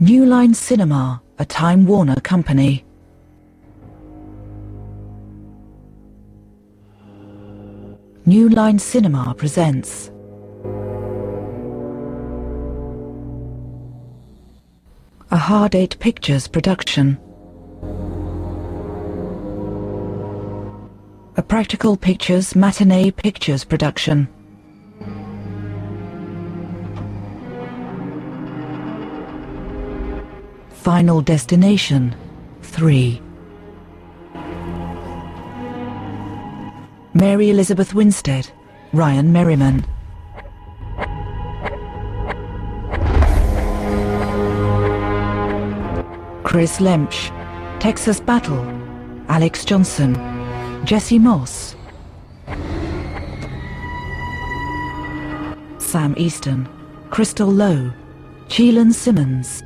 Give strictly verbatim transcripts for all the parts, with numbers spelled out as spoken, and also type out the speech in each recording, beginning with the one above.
New Line Cinema, a Time Warner company. New Line Cinema presents a Hard Eight Pictures production. A Practical Pictures Matinee Pictures production. Final Destination three. Mary Elizabeth Winstead, Ryan Merriman. Chris Lempsch, Texas Battle, Alex Johnson, Jesse Moss. Sam Easton, Crystal Lowe, Cheelan Simmons.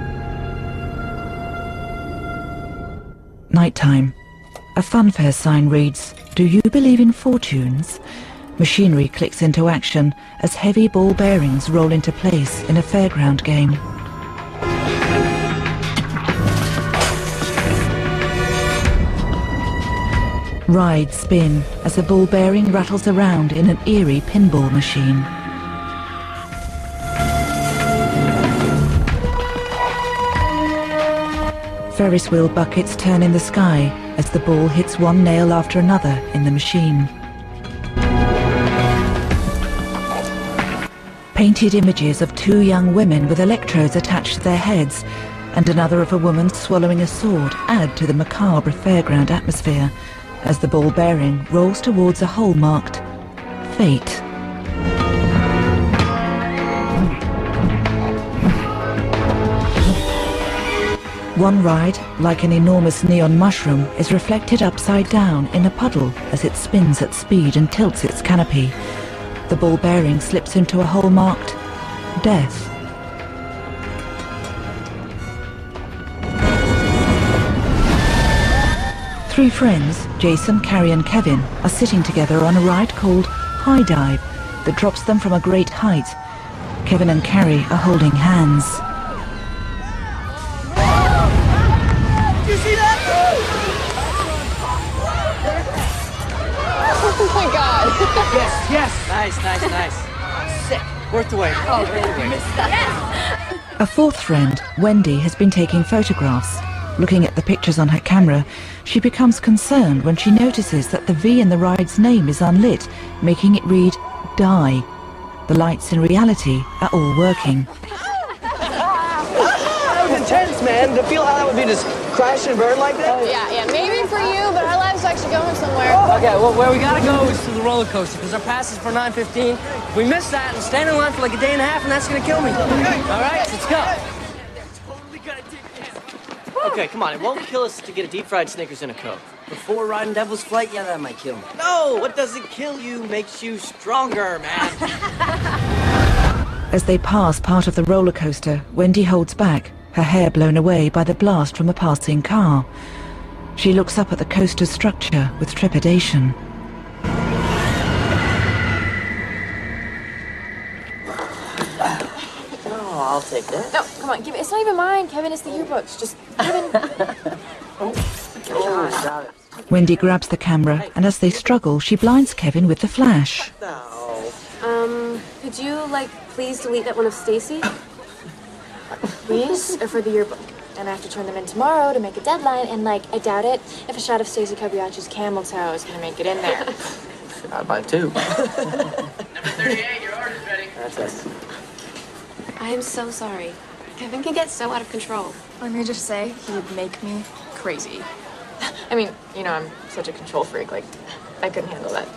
Nighttime. A funfair sign reads, "Do you believe in fortunes?" Machinery clicks into action as heavy ball bearings roll into place in a fairground game. Rides spin as a ball bearing rattles around in an eerie pinball machine. Ferris wheel buckets turn in the sky as the ball hits one nail after another in the machine. Painted images of two young women with electrodes attached to their heads and another of a woman swallowing a sword add to the macabre fairground atmosphere as the ball bearing rolls towards a hole marked Fate. One ride, like an enormous neon mushroom, is reflected upside down in a puddle as it spins at speed and tilts its canopy. The ball bearing slips into a hole marked Death. Three friends, Jason, Carrie and Kevin, are sitting together on a ride called High Dive that drops them from a great height. Kevin and Carrie are holding hands. Oh my god. Yes, yes. Nice, nice, nice. Sick. Worked away. Oh, really missed that. A fourth friend, Wendy, has been taking photographs. Looking at the pictures on her camera, she becomes concerned when she notices that the V in the ride's name is unlit, making it read Die. The lights in reality are all working. That was intense, man. To feel how that would be just crash and burn like that? Oh, yeah, yeah. Maybe for you, but our lives are actually going somewhere. Okay, well, where we gotta go is to the roller coaster, because our pass is for nine fifteen. If we miss that, and stand in line for like a day and a half, and that's gonna kill me. All right, let's go. Okay, come on. It won't kill us to get a deep-fried Snickers and a Coke. Before riding Devil's Flight, yeah, that might kill me. No, what doesn't kill you makes you stronger, man. As they pass part of the roller coaster, Wendy holds back, her hair blown away by the blast from a passing car. She looks up at the coaster's structure with trepidation. Oh, I'll take that. No, come on, give it. It's not even mine, Kevin. It's the yearbooks. Just Kevin. Oh, got it. Wendy grabs the camera, and as they struggle, she blinds Kevin with the flash. No. Um, could you, like, please delete that one of Stacy? Please? Or for the yearbook? And I have to turn them in tomorrow to make a deadline, and, like, I doubt it if a shot of Stacy Kobayashi's camel toe is gonna make it in there. I'd buy two. Number thirty-eight, your order's ready. That's it. I am so sorry. Kevin can get so out of control. Let me just say, he would make me crazy. I mean, you know, I'm such a control freak. Like, I couldn't handle that.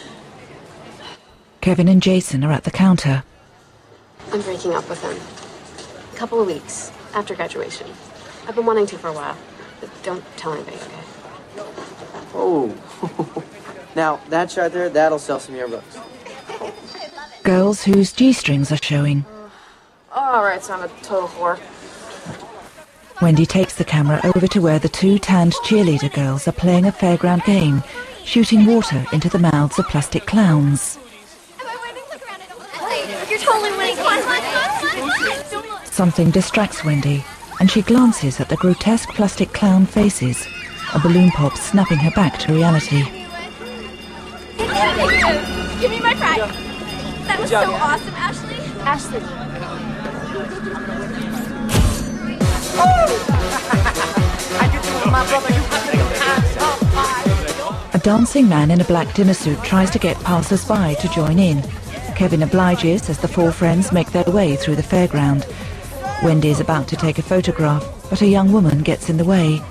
Kevin and Jason are at the counter. I'm breaking up with him. A couple of weeks after graduation. I've been wanting to for a while. But don't tell anybody, okay? Oh. Now, that right there, that'll sell some yearbooks. Girls whose G-strings are showing. All right, so I'm a total whore. Wendy takes the camera over to where the two tanned cheerleader girls are playing a fairground game, shooting water into the mouths of plastic clowns. You're totally winning. Come on, come on, come on, come on. Something distracts Wendy, and she glances at the grotesque plastic clown faces, a balloon pop snapping her back to reality. Give me my prize. That was so awesome, Ashley. Ashley. A dancing man in a black dinner suit tries to get passers-by to join in. Kevin obliges as the four friends make their way through the fairground. Wendy is about to take a photograph, but a young woman gets in the way.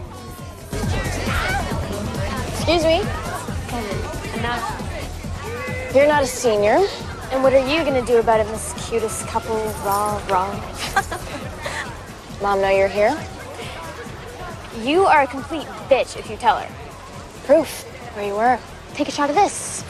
Excuse me? Kevin, enough. You're not a senior. And what are you gonna do about it, Miss Cutest Couple, raw, raw? Mom know you're here? You are a complete bitch if you tell her. Proof, where you were. Take a shot of this.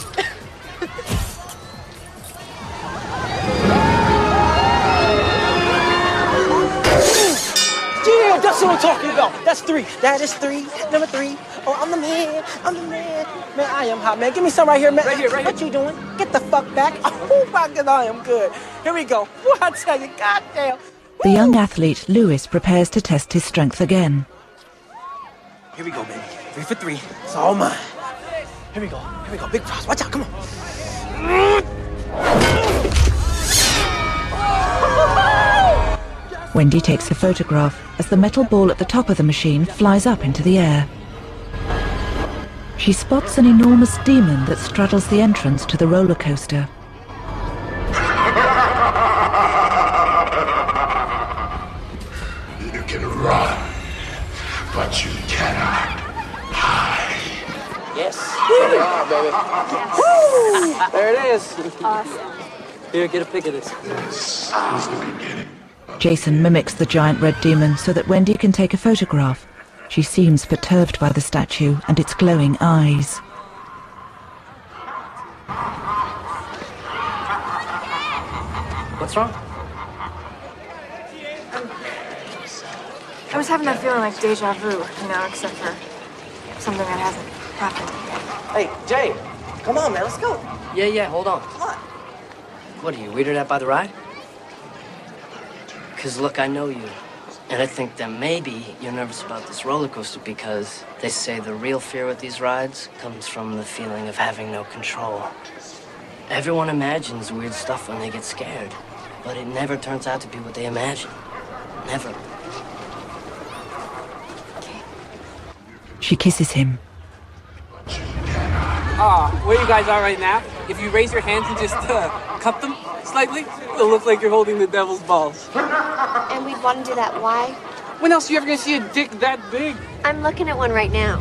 Yeah, that's what I'm talking about. That's three. That is three. Number three. Oh, I'm the man. I'm the man. Man, I am hot, man. Give me some right here, man. Right here, right what here. you doing? Get the fuck back. Oh, my God, I am good. Here we go. What I tell you, goddamn. The young athlete, Lewis, prepares to test his strength again. Here we go, baby. Three for three. It's all mine. Here we go. Here we go. Big props. Watch out. Come on. Wendy takes a photograph as the metal ball at the top of the machine flies up into the air. She spots an enormous demon that straddles the entrance to the roller coaster. You can run, but you cannot hide. Yes. There we are, baby. Woo! There it is. Awesome. Here, get a pic of this. This is the beginning. Jason mimics the giant red demon so that Wendy can take a photograph. She seems perturbed by the statue and its glowing eyes. What's wrong? I was having that feeling like deja vu, you know, except for something that hasn't happened yet. Hey, Jay. Come on, man. Let's go. Yeah, yeah, hold on. Come on. What, are you weirded out by the ride? Because, look, I know you. And I think that maybe you're nervous about this roller coaster because they say the real fear with these rides comes from the feeling of having no control. Everyone imagines weird stuff when they get scared, but it never turns out to be what they imagine. Never. She kisses him. Ah, where you guys are right now, if you raise your hands and just uh, cup them slightly, it'll look like you're holding the devil's balls. And we'd want to do that. Why? When else are you ever gonna see a dick that big? I'm looking at one right now.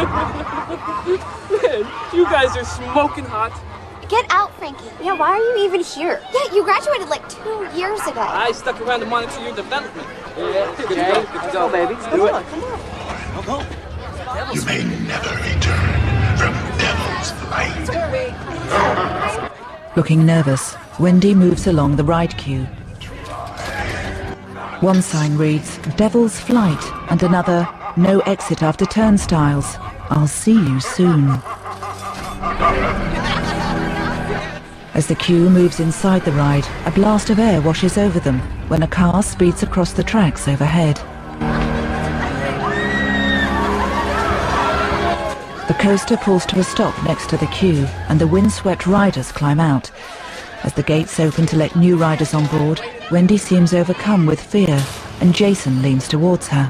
Man, you guys are smoking hot. Get out, Frankie. Yeah, why are you even here? Yeah, you graduated like two years ago. I stuck around to monitor your development. Yeah, Good to Jay. go, good to go, baby. Come Do on, it. come on. Go, go. You may never return from Devil's Flight. Looking nervous, Wendy moves along the ride queue. One sign reads, Devil's Flight, and another, No exit after turnstiles. I'll see you soon. As the queue moves inside the ride, a blast of air washes over them when a car speeds across the tracks overhead. The coaster pulls to a stop next to the queue, and the windswept riders climb out. As the gates open to let new riders on board, Wendy seems overcome with fear, and Jason leans towards her.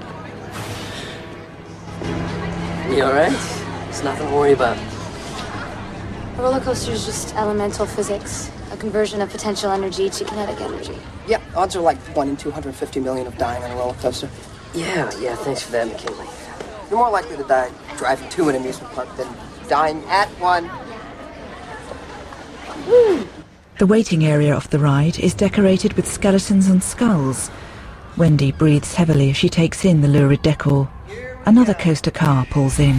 You alright? It's nothing to worry about. A roller coaster is just elemental physics, a conversion of potential energy to kinetic energy. Yeah, odds are like one in two hundred fifty million of dying on a roller coaster. Yeah, yeah, thanks for that, McKinley. You're more likely to die driving to an amusement park than dying at one. The waiting area of the ride is decorated with skeletons and skulls. Wendy breathes heavily as she takes in the lurid decor. Another coaster car pulls in.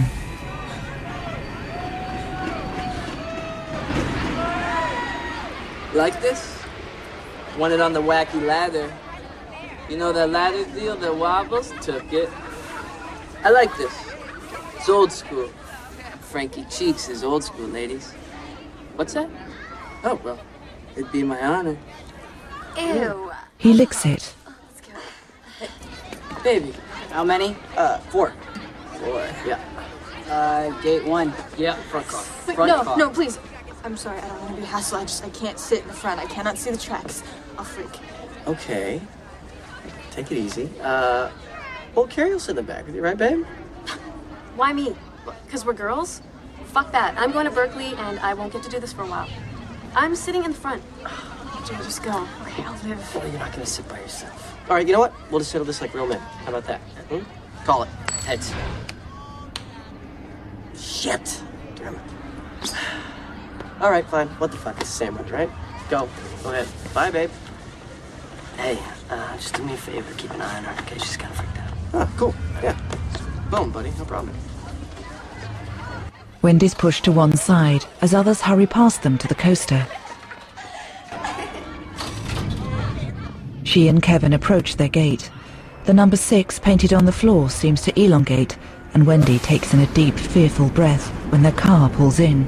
Like this? Want it on the wacky ladder. You know that ladder deal that wobbles? Took it. I like this. It's old school. Frankie Cheeks is old school, ladies. What's that? Oh, well, it'd be my honor. Ew. He licks it. Baby, how many? Uh, four. Four. Yeah. Uh, gate one. Yeah, front car. Wait, front no, car. no, please. I'm sorry, I don't want to be hassled. I just, I can't sit in the front. I cannot see the tracks. I'll freak. Okay. Take it easy. Uh, well, Carrie will sit in the back with you, right, babe? Why me? Because we're girls? Fuck that. I'm going to Berkeley and I won't get to do this for a while. I'm sitting in the front. Jay, just go. Okay, I'll live. Well, you're not gonna sit by yourself. All right, you know what? We'll just settle this like real men. How about that? Hmm? Call it. Heads. Shit. Damn it. All right, fine. What the fuck? It's the same one, right? Go. Go ahead. Bye, babe. Hey, uh, just do me a favor. Keep an eye on her, okay? She's kind of freaked out. Ah, cool. Yeah. Boom, buddy. No problem. Wendy's pushed to one side as others hurry past them to the coaster. She and Kevin approach their gate. The number six painted on the floor seems to elongate, and Wendy takes in a deep, fearful breath when their car pulls in.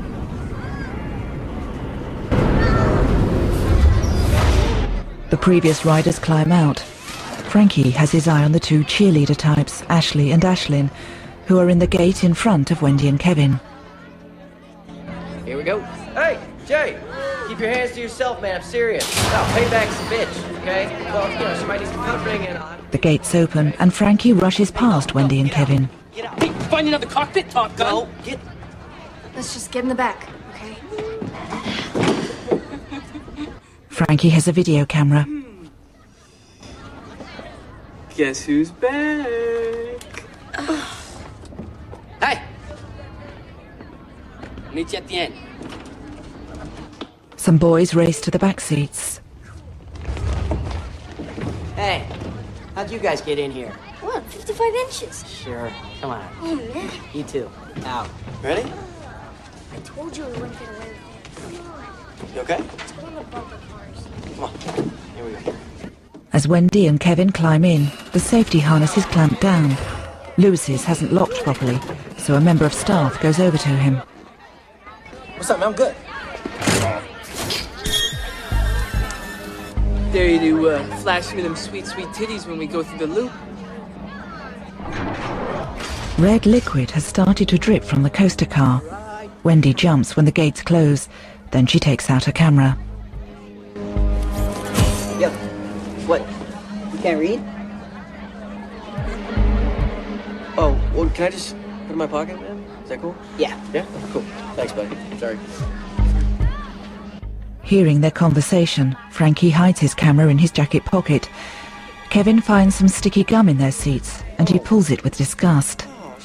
The previous riders climb out. Frankie has his eye on the two cheerleader types, Ashley and Ashlyn, who are in the gate in front of Wendy and Kevin. Here we go. Hey, Jay! Keep your hands to yourself, man. I'm serious. No, payback's a bitch, okay? Well, you know, somebody needs to come bring in. The gates open, and Frankie rushes past Wendy and Kevin. Get out. Hey, find another cockpit, Top Gun. Go. Get. Let's just get in the back, okay? Frankie has a video camera. Guess who's back? Hey! Meet you at the end. Some boys race to the back seats. Hey, how'd you guys get in here? What, fifty-five inches? Sure. Come on. Oh, man. You too. Out. Ready? I told you we wouldn't get away with it. You okay? Let's go in the bumper cars. Come on. Here we go. As Wendy and Kevin climb in, the safety harness is clamped down. Lewis's hasn't locked properly, so a member of staff goes over to him. What's up, man? I'm good. Dare you to uh, flash me them sweet, sweet titties when we go through the loop. Red liquid has started to drip from the coaster car. Wendy jumps when the gates close, then she takes out her camera. Yep. What? You can't read? Oh, well, can I just put it in my pocket, man? Is that cool? Yeah. Yeah? Cool. Thanks, buddy. Sorry. Hearing their conversation, Frankie hides his camera in his jacket pocket. Kevin finds some sticky gum in their seats, and he pulls it with disgust.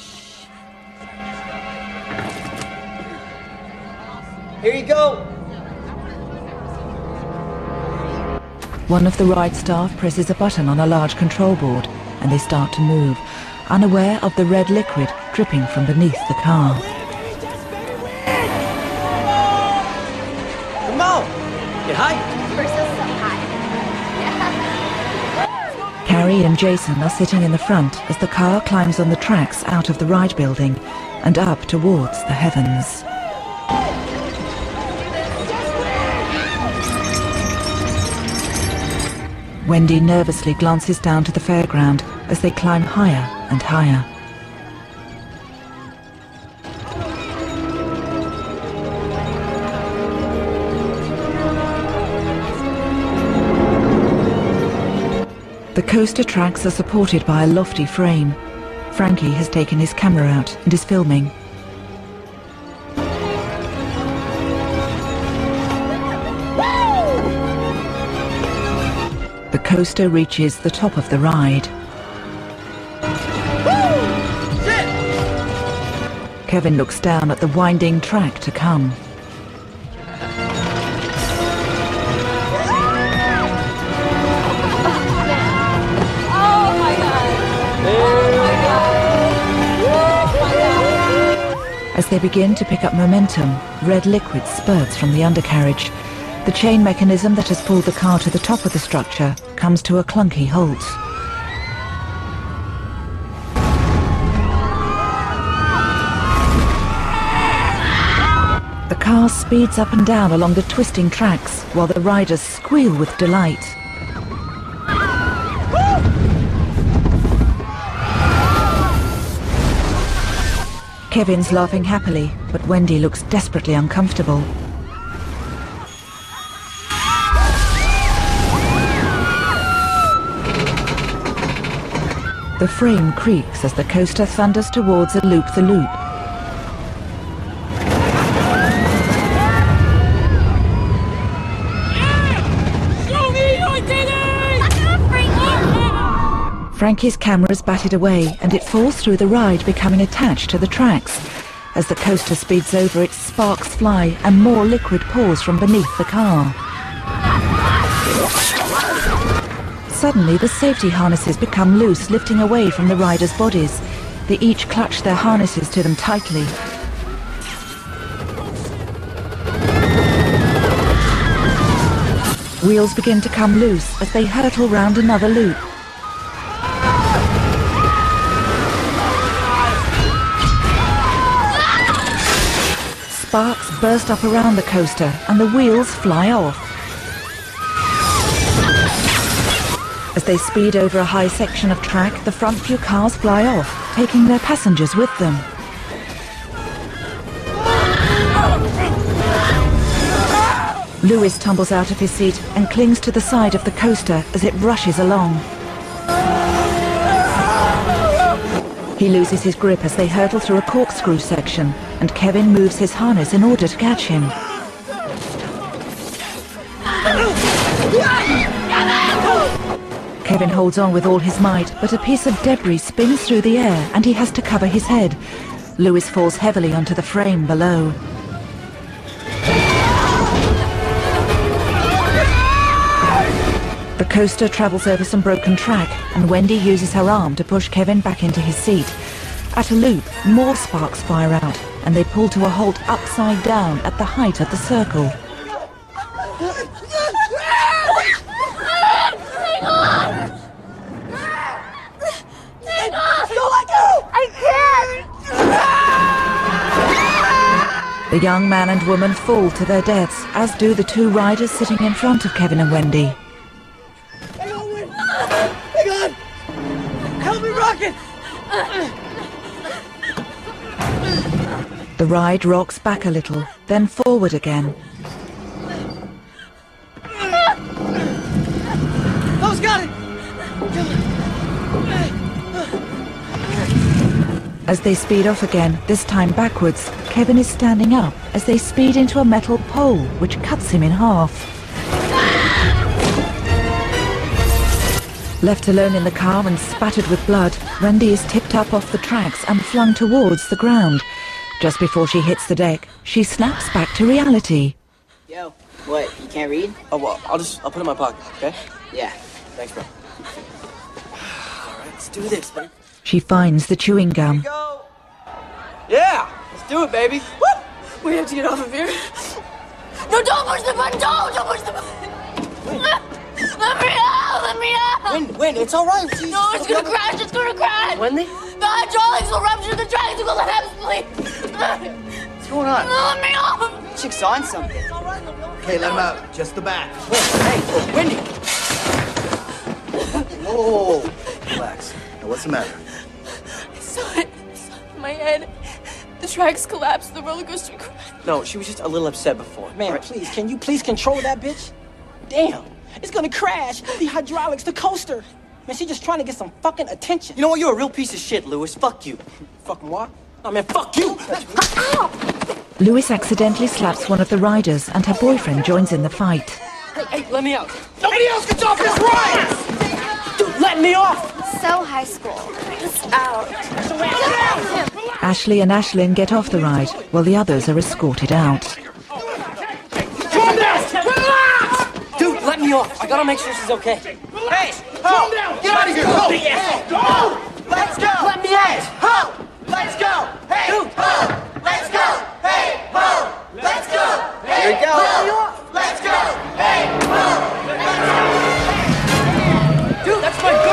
Here you go. One of the ride staff presses a button on a large control board, and they start to move, unaware of the red liquid dripping from beneath the car. Come on. Get high. We're still so high. Carrie and Jason are sitting in the front as the car climbs on the tracks out of the ride building and up towards the heavens. Wendy nervously glances down to the fairground as they climb higher and higher. The coaster tracks are supported by a lofty frame. Frankie has taken his camera out and is filming. The coaster reaches the top of the ride. Kevin looks down at the winding track to come. As they begin to pick up momentum, red liquid spurts from the undercarriage. The chain mechanism that has pulled the car to the top of the structure comes to a clunky halt. The car speeds up and down along the twisting tracks while the riders squeal with delight. Kevin's laughing happily, but Wendy looks desperately uncomfortable. The frame creaks as the coaster thunders towards a loop-the-loop. Frankie's camera is batted away and it falls through the ride, becoming attached to the tracks. As the coaster speeds over, its sparks fly and more liquid pours from beneath the car. Suddenly, the safety harnesses become loose, lifting away from the riders' bodies. They each clutch their harnesses to them tightly. Wheels begin to come loose as they hurtle round another loop. Sparks burst up around the coaster and the wheels fly off. As they speed over a high section of track, the front few cars fly off, taking their passengers with them. Lewis tumbles out of his seat and clings to the side of the coaster as it rushes along. He loses his grip as they hurtle through a corkscrew section, and Kevin moves his harness in order to catch him. Kevin holds on with all his might, but a piece of debris spins through the air and he has to cover his head. Lewis falls heavily onto the frame below. The coaster travels over some broken track, and Wendy uses her arm to push Kevin back into his seat. At a loop, more sparks fire out, and they pull to a halt upside down at the height of the circle. Hang on! Hang on! Don't let go! I can't! The young man and woman fall to their deaths, as do the two riders sitting in front of Kevin and Wendy. Hang on! Help me, Rocket! The ride rocks back a little, then forward again. Those got it! As they speed off again, this time backwards, Kevin is standing up as they speed into a metal pole which cuts him in half. Left alone in the car and spattered with blood, Wendy is tipped up off the tracks and flung towards the ground. Just before she hits the deck, she snaps back to reality. Yo, what, you can't read? Oh, well, I'll just, I'll put it in my pocket, okay? Yeah. Thanks, bro. All right, let's do this, baby. She finds the chewing gum. Here we go. Yeah, let's do it, baby. Woo! We have to get off of here. No, don't push the button! Don't! Don't push the button! Let me out! Let me out! Win, win, it's all right. Jesus. No, it's gonna crash! It's gonna crash! Wendy? The hydraulics will rupture the tracks and will let us sleep! What's going on? Let me off! Chick's on something. Okay, let him out. Just the back. Hey, hey, Wendy! Whoa, relax. Now, what's the matter? I saw it. I saw it in my head. The tracks collapsed. The roller coaster crashed. No, she was just a little upset before. Man, right. Please, can you please control that bitch? Damn, it's gonna crash. The hydraulics, the coaster. Man, she's just trying to get some fucking attention. You know what? You're a real piece of shit, Lewis. Fuck you. Fucking what? Oh, man, fuck you. Lewis accidentally slaps one of the riders and her boyfriend joins in the fight. Hey, hey, let me out. Nobody else gets off this ride! Dude, let me off! So high school. It's out. Ashley and Ashlyn get off the ride, while the others are escorted out. Calm down! Relax! Dude, let me off. I gotta make sure she's okay. Hey, calm down! Get out of here! Go! Yes. Go! Let's go! Let me out! Ho! Let's go! Hey! Dude! Ho! Let's go! Hey! Ho! Let's go! Hey! Here we go! Ho! Let's go! Hey! Ho! Let's go! Dude, that's my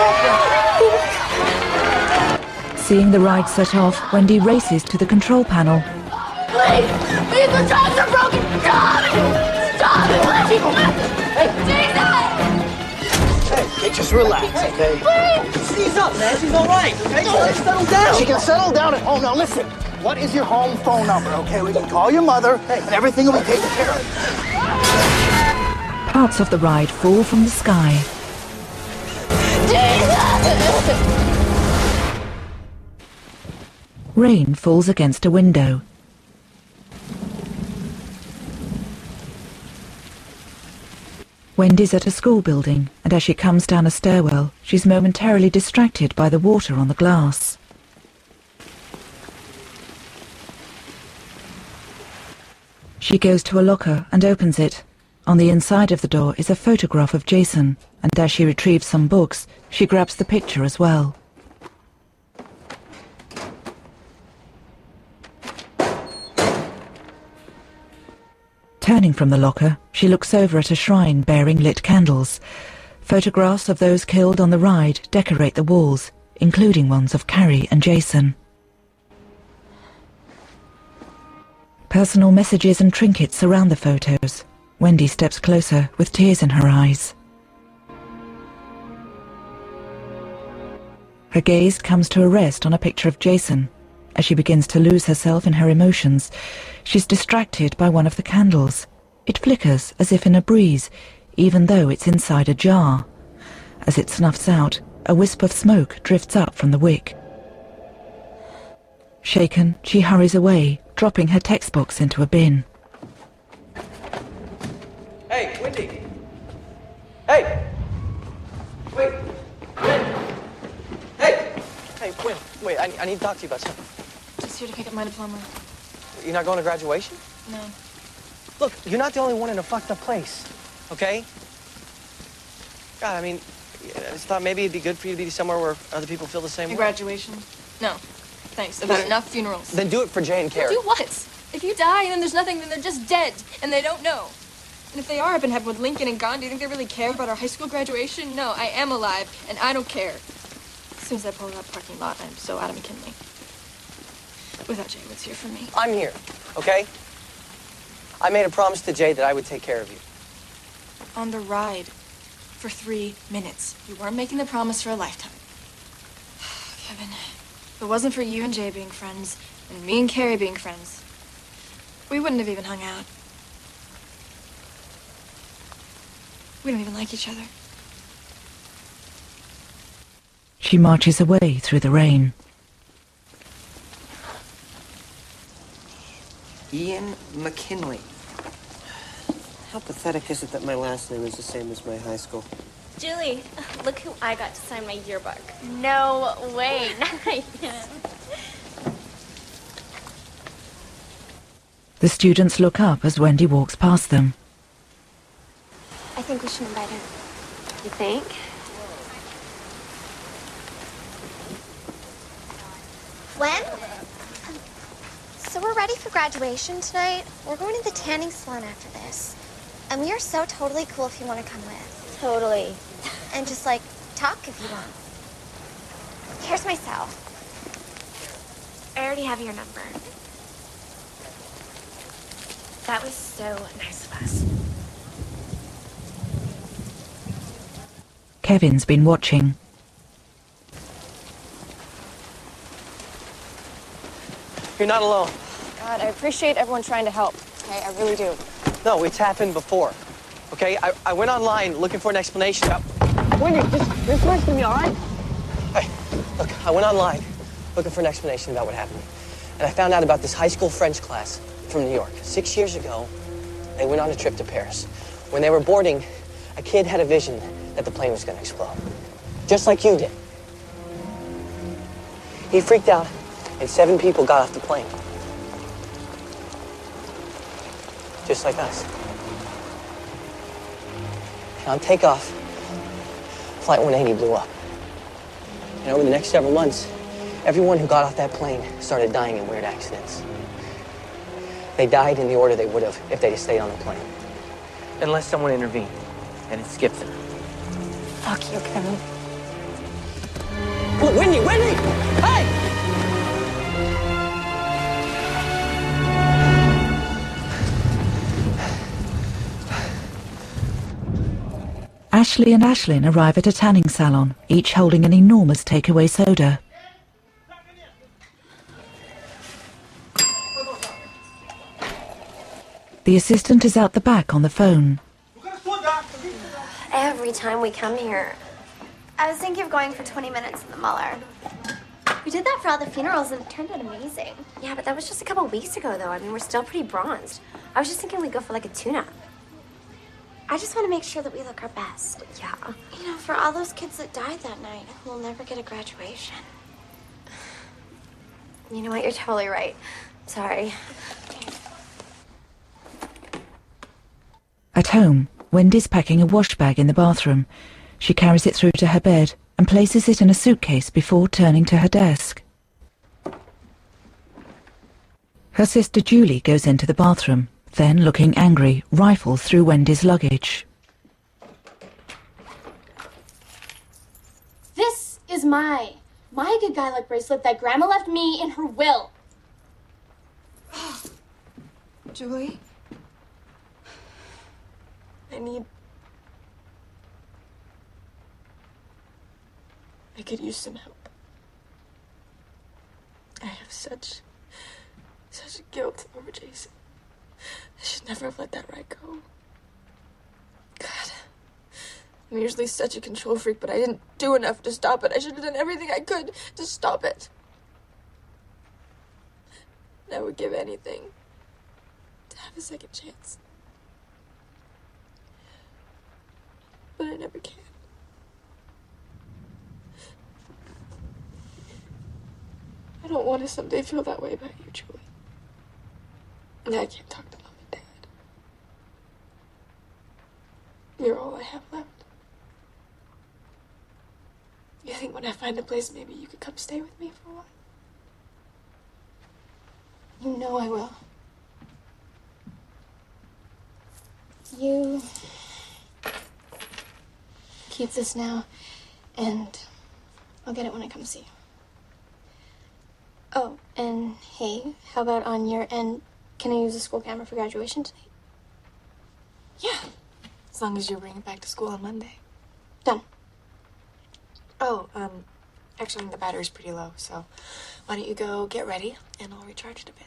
girlfriend! Seeing the ride set off, Wendy races to the control panel. Please! Please, the tracks are broken! Stop it! Stop it, please! Jesus! Hey, just relax, okay? Please! She's up, man. She's all right. Okay, so let's settle down. She can settle down at home. Now listen, what is your home phone number, okay? We can call your mother, and everything will be taken care of. Parts of the ride fall from the sky. Rain falls against a window. Wendy's at a school building, and as she comes down a stairwell, she's momentarily distracted by the water on the glass. She goes to a locker and opens it. On the inside of the door is a photograph of Jason, and as she retrieves some books, she grabs the picture as well. Turning from the locker, she looks over at a shrine bearing lit candles. Photographs of those killed on the ride decorate the walls, including ones of Carrie and Jason. Personal messages and trinkets surround the photos. Wendy steps closer with tears in her eyes. Her gaze comes to a rest on a picture of Jason. As she begins to lose herself in her emotions, she's distracted by one of the candles. It flickers as if in a breeze, even though it's inside a jar. As it snuffs out, a wisp of smoke drifts up from the wick. Shaken, she hurries away, dropping her textbooks into a bin. Hey, Wendy! Hey! Wait! Wait! Hey! Hey, Win, wait, I, I need to talk to you about something. Just here to pick up my diploma. You're not going to graduation? No. Look, you're not the only one in a fucked up place, okay? God, I mean, I just thought maybe it'd be good for you to be somewhere where other people feel the same Your way. graduation? No. Thanks. I've had enough funerals. Then do it for Jay and Carrie. Do what? If you die and then there's nothing, then they're just dead, and they don't know. And if they are up in heaven with Lincoln and Gandhi, do you think they really care about our high school graduation? No, I am alive, and I don't care. As soon as I pull out of that parking lot, I'm so Adam McKinley. Without Jay, what's here for me? I'm here, okay? I made a promise to Jay that I would take care of you. On the ride. For three minutes. You weren't making the promise for a lifetime. Kevin, if it wasn't for you and Jay being friends, and me and Carrie being friends, we wouldn't have even hung out. We don't even like each other. She marches away through the rain. Ian McKinley. How pathetic is it that my last name is the same as my high school? Julie, look who I got to sign my yearbook. No way. Not Ian. The students look up as Wendy walks past them. I think we should invite him. You think? When? So we're ready for graduation tonight. We're going to the tanning salon after this. And we are so totally cool if you want to come with. Totally. And just, like, talk if you want. Here's my cell. I already have your number. That was so nice of us. Kevin's been watching. You're not alone. God, I appreciate everyone trying to help. Okay, I really do. No, it's happened before. Okay, I, I went online looking for an explanation about... Wendy, just, just listen to me, all right? Hey, look, I went online looking for an explanation about what happened. And I found out about this high school French class from New York. Six years ago, they went on a trip to Paris. When they were boarding, a kid had a vision that the plane was going to explode. Just like you did. He freaked out, and seven people got off the plane. Just like us. And on takeoff, Flight one eighty blew up. And over the next several months, everyone who got off that plane started dying in weird accidents. They died in the order they would have if they'd stayed on the plane. Unless someone intervened, and it skipped them. Fuck you, Kevin. Oh, Wendy, Wendy! Hey! Ashley and Ashlyn arrive at a tanning salon, each holding an enormous takeaway soda. The assistant is out the back on the phone. Every time we come here. I was thinking of going for twenty minutes in the Muller. We did that for all the funerals and it turned out amazing. Yeah, but that was just a couple weeks ago, though. I mean, we're still pretty bronzed. I was just thinking we'd go for like a tune-up. I just want to make sure that we look our best. Yeah. You know, for all those kids that died that night, we'll never get a graduation. You know what? You're totally right. Sorry. At home, Wendy's packing a wash bag in the bathroom. She carries it through to her bed and places it in a suitcase before turning to her desk. Her sister Julie goes into the bathroom, then, looking angry, rifles through Wendy's luggage. This is my, my good guy luck bracelet that Grandma left me in her will. Julie? I need... I could use some help. I have such... such guilt over Jason. I should never have let that ride go. God. I'm usually such a control freak, but I didn't do enough to stop it. I should have done everything I could to stop it. And I would give anything to have a second chance. But I never can. I don't want to someday feel that way about you, Julie. And I can't talk to Mom and Dad. You're all I have left. You think when I find a place, maybe you could come stay with me for a while? You know I will. You keep this now, and I'll get it when I come see you. Oh, and hey, how about on your end, can I use the school camera for graduation tonight? Yeah, as long as you bring it back to school on Monday. Done. Oh, um, actually the battery's pretty low, so why don't you go get ready, and I'll recharge it a bit.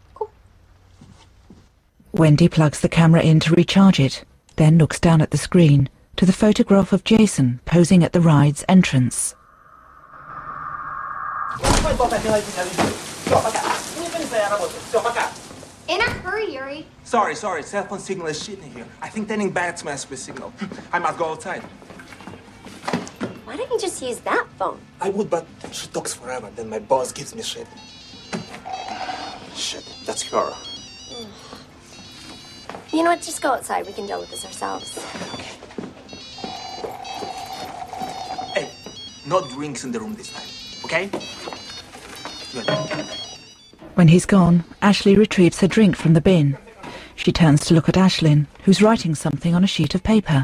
Wendy plugs the camera in to recharge it, then looks down at the screen to the photograph of Jason posing at the ride's entrance. In a hurry, Yuri. Sorry, sorry. Cell phone signal is shit in here. I think turning back to my S B signal. I must go outside. Why don't you just use that phone? I would, but she talks forever. Then my boss gives me shit. Shit, that's her. You know what? Just go outside. We can deal with this ourselves. Hey, no drinks in the room this time, okay? Good. When he's gone, Ashley retrieves her drink from the bin. She turns to look at Ashlyn, who's writing something on a sheet of paper.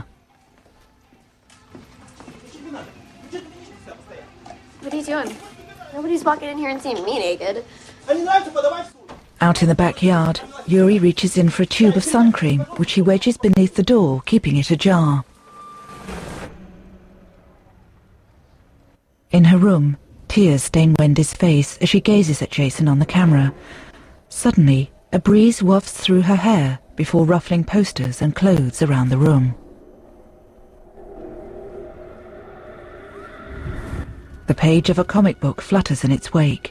What are you doing? Nobody's walking in here and seeing me naked. Out in the backyard, Yuri reaches in for a tube of sun cream, which he wedges beneath the door, keeping it ajar. In her room, tears stain Wendy's face as she gazes at Jason on the camera. Suddenly, a breeze wafts through her hair before ruffling posters and clothes around the room. The page of a comic book flutters in its wake.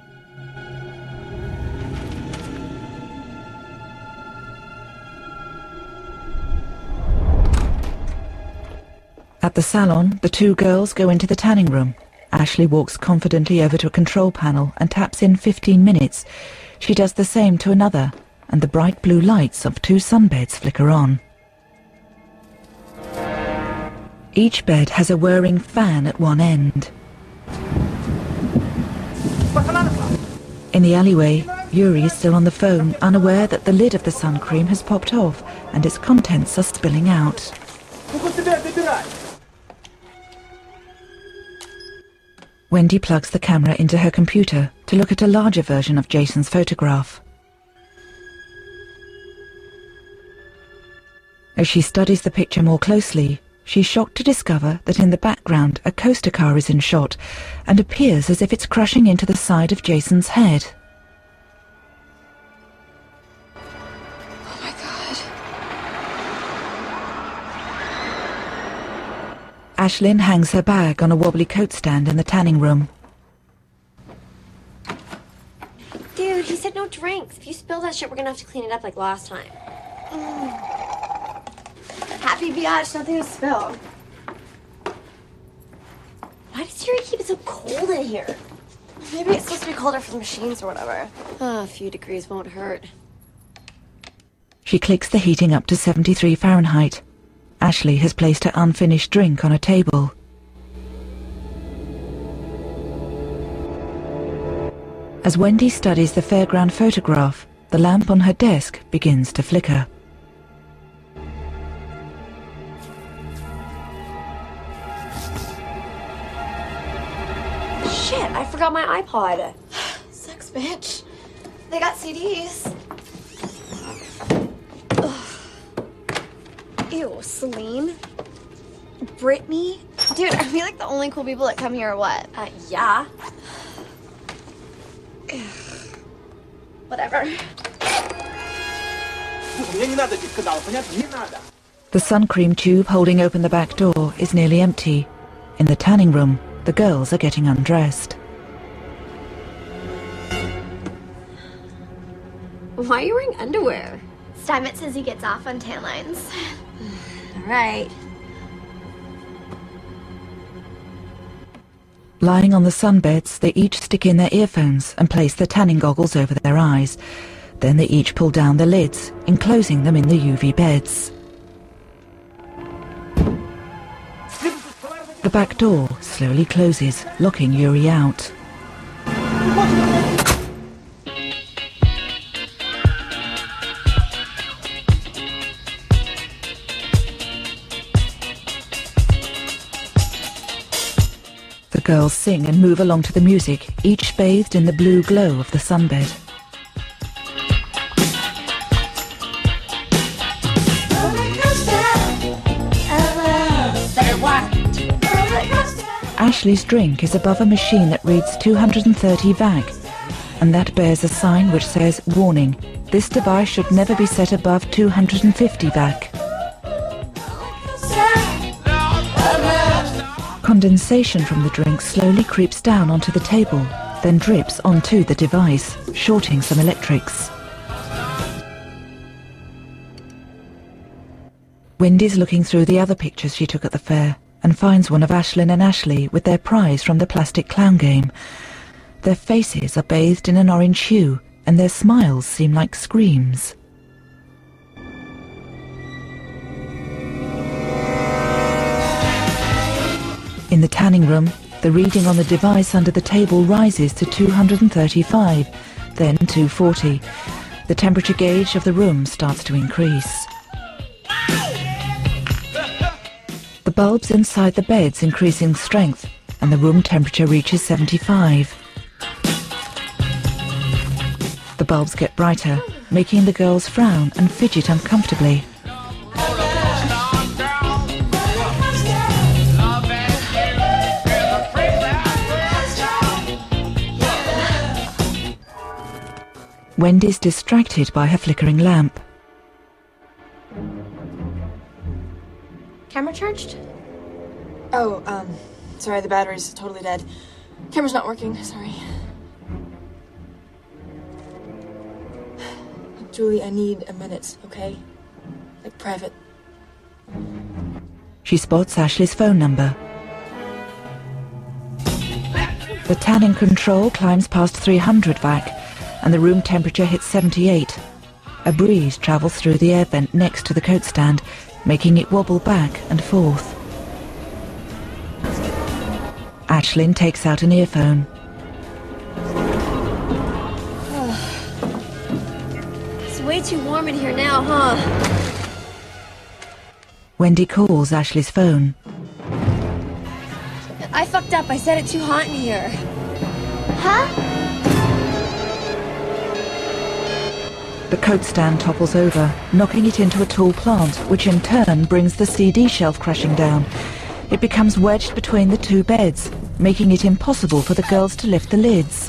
At the salon, the two girls go into the tanning room. Ashley walks confidently over to a control panel and taps in fifteen minutes. She does the same to another, and the bright blue lights of two sunbeds flicker on. Each bed has a whirring fan at one end. In the alleyway, Yuri is still on the phone, unaware that the lid of the sun cream has popped off and its contents are spilling out. Wendy plugs the camera into her computer to look at a larger version of Jason's photograph. As she studies the picture more closely, she's shocked to discover that in the background a coaster car is in shot and appears as if it's crashing into the side of Jason's head. Oh my God. Ashlyn hangs her bag on a wobbly coat stand in the tanning room. Dude, he said no drinks. If you spill that shit, we're gonna have to clean it up like last time. Mm. Happy biatch, nothing to spill. Why does Siri keep it so cold in here? Maybe it's supposed to be colder for the machines or whatever. Oh, a few degrees won't hurt. She clicks the heating up to seventy-three Fahrenheit. Ashley has placed her unfinished drink on a table. As Wendy studies the fairground photograph, the lamp on her desk begins to flicker. Shit, I forgot my iPod. Sucks, bitch. They got C Ds. Ugh. Ew, Celine? Brittany? Dude, are we like the only cool people that come here or what? Uh, yeah. Whatever. The sun cream tube holding open the back door is nearly empty. In the tanning room, the girls are getting undressed. Why are you wearing underwear? Steinmetz says he gets off on tan lines. All right. Lying on the sunbeds, they each stick in their earphones and place their tanning goggles over their eyes. Then they each pull down the lids, enclosing them in the U V beds. The back door slowly closes, locking Yuri out. The girls sing and move along to the music, each bathed in the blue glow of the sunbed. Ashley's drink is above a machine that reads two hundred thirty vac, and that bears a sign which says, "Warning, this device should never be set above two hundred fifty vac." Condensation from the drink slowly creeps down onto the table, then drips onto the device, shorting some electrics. Wendy's looking through the other pictures she took at the fair and finds one of Ashlyn and Ashley with their prize from the plastic clown game. Their faces are bathed in an orange hue, and their smiles seem like screams. In the tanning room, the reading on the device under the table rises to two hundred thirty-five, then two forty. The temperature gauge of the room starts to increase. The bulbs inside the beds increase in strength, and the room temperature reaches seventy-five. The bulbs get brighter, making the girls frown and fidget uncomfortably. Wendy's distracted by her flickering lamp. Camera charged? Oh, um, sorry, the battery's totally dead. Camera's not working, sorry. Julie, I need a minute, okay? Like, private. She spots Ashley's phone number. The tanning control climbs past three hundred vac, and the room temperature hits seventy-eight. A breeze travels through the air vent next to the coat stand, making it wobble back and forth. Ashlyn takes out an earphone. It's way too warm in here now, huh? Wendy calls Ashley's phone. I fucked up. I said it too hot in here. Huh? The coat stand topples over, knocking it into a tall plant, which in turn brings the C D shelf crashing down. It becomes wedged between the two beds, making it impossible for the girls to lift the lids.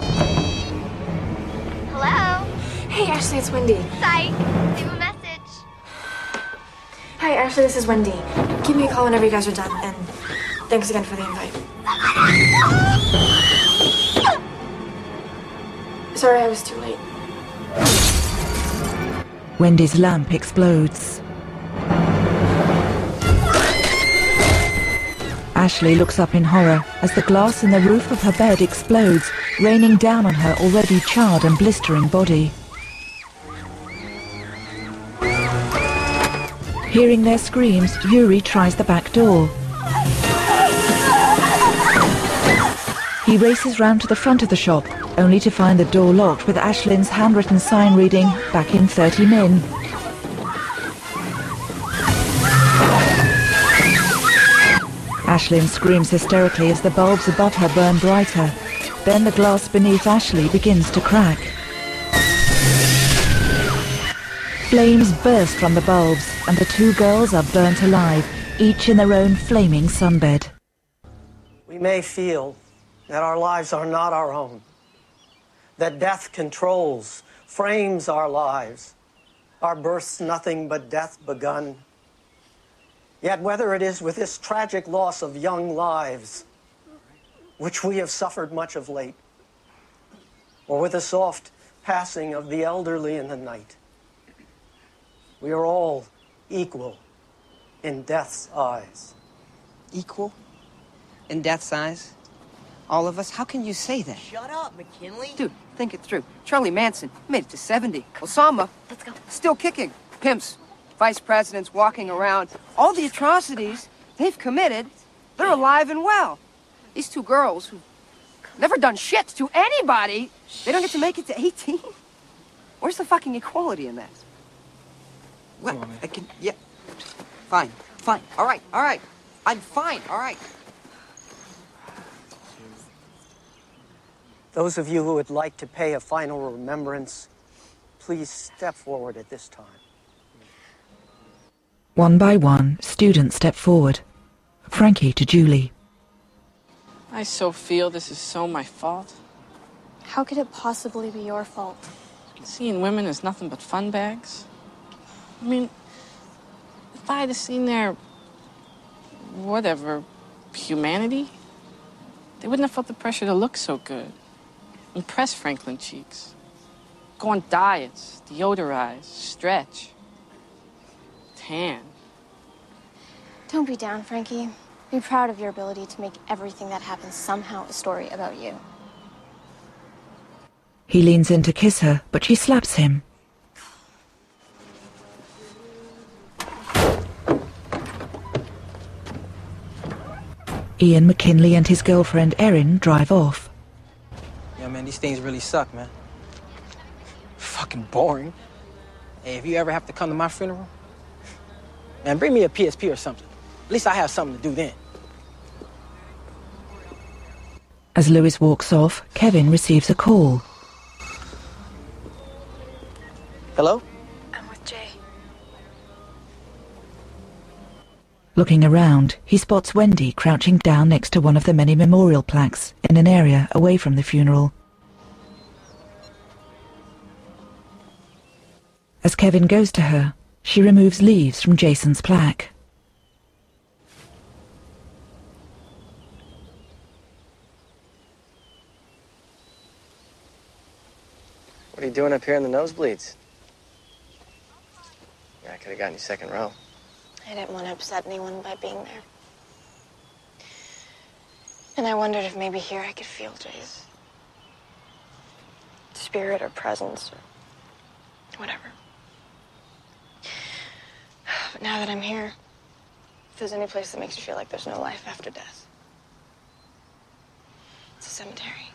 Hello? Hey, Ashley, it's Wendy. Psych. Leave a message. Hi, Ashley, this is Wendy. Give me a call whenever you guys are done, and Thanks again for the invite. Sorry I was too late. Wendy's lamp explodes. Ashley looks up in horror as the glass in the roof of her bed explodes, raining down on her already charred and blistering body. Hearing their screams, Yuri tries the back door. He races round to the front of the shop, only to find the door locked with Ashlyn's handwritten sign reading, "Back in thirty min." Ashlyn screams hysterically as the bulbs above her burn brighter. Then the glass beneath Ashley begins to crack. Flames burst from the bulbs, and the two girls are burnt alive, each in their own flaming sunbed. We may feel that our lives are not our own, that death controls, frames our lives, our births nothing but death begun. Yet whether it is with this tragic loss of young lives, which we have suffered much of late, or with the soft passing of the elderly in the night, we are all equal in death's eyes. Equal? In death's eyes? All of us? How can you say that? Shut up, McKinley. Dude, think it through. Charlie Manson made it to seventy. Osama, let's go. Still kicking. Pimps, vice presidents walking around. All the atrocities they've committed, they're alive and well. These two girls who've never done shit to anybody, they don't get to make it to eighteen? Where's the fucking equality in that? What? On, I can, yeah. Fine, fine. All right, all right. I'm fine, all right. Those of you who would like to pay a final remembrance, please step forward at this time. One by one, students step forward. Frankie to Julie. I so feel this is so my fault. How could it possibly be your fault? Seeing women is nothing but fun bags. I mean, if I had seen their, whatever, humanity, they wouldn't have felt the pressure to look so good. Impress Franklin cheeks. Go on diets, deodorize, stretch, tan. Don't be down, Frankie. Be proud of your ability to make everything that happens somehow a story about you. He leans in to kiss her, but she slaps him. Ian McKinley and his girlfriend Erin drive off. Yeah, man, these things really suck, man. Fucking boring. Hey, if you ever have to come to my funeral, man, bring me a P S P or something. At least I have something to do then. As Lewis walks off, Kevin receives a call. Hello? I'm with Jay. Looking around, he spots Wendy crouching down next to one of the many memorial plaques in an area away from the funeral. As Kevin goes to her, she removes leaves from Jason's plaque. What are you doing up here in the nosebleeds? Yeah, I could have gotten you second row. I didn't want to upset anyone by being there. And I wondered if maybe here I could feel Jay's spirit or presence or whatever. But now that I'm here, if there's any place that makes you feel like there's no life after death, it's a cemetery.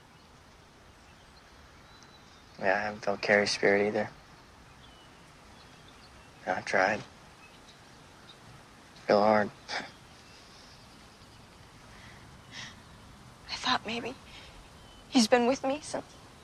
Yeah, I haven't felt Carrie's spirit either. No, I've tried. Real hard. I thought maybe he's been with me since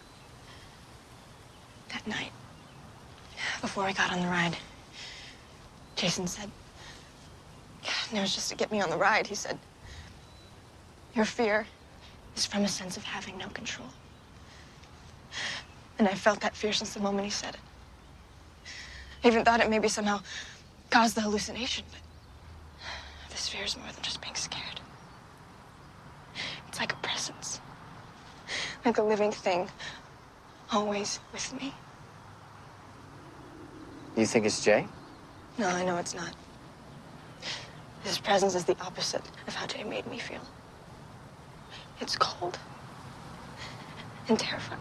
that night. Before I got on the ride, Jason said, and it was just to get me on the ride, he said, your fear is from a sense of having no control. And I felt that fear since the moment he said it. I even thought it maybe somehow caused the hallucination, but this fear is more than just being scared. like a living thing, always with me. You think it's Jay? No, I know it's not. His presence is the opposite of how Jay made me feel. It's cold and terrifying.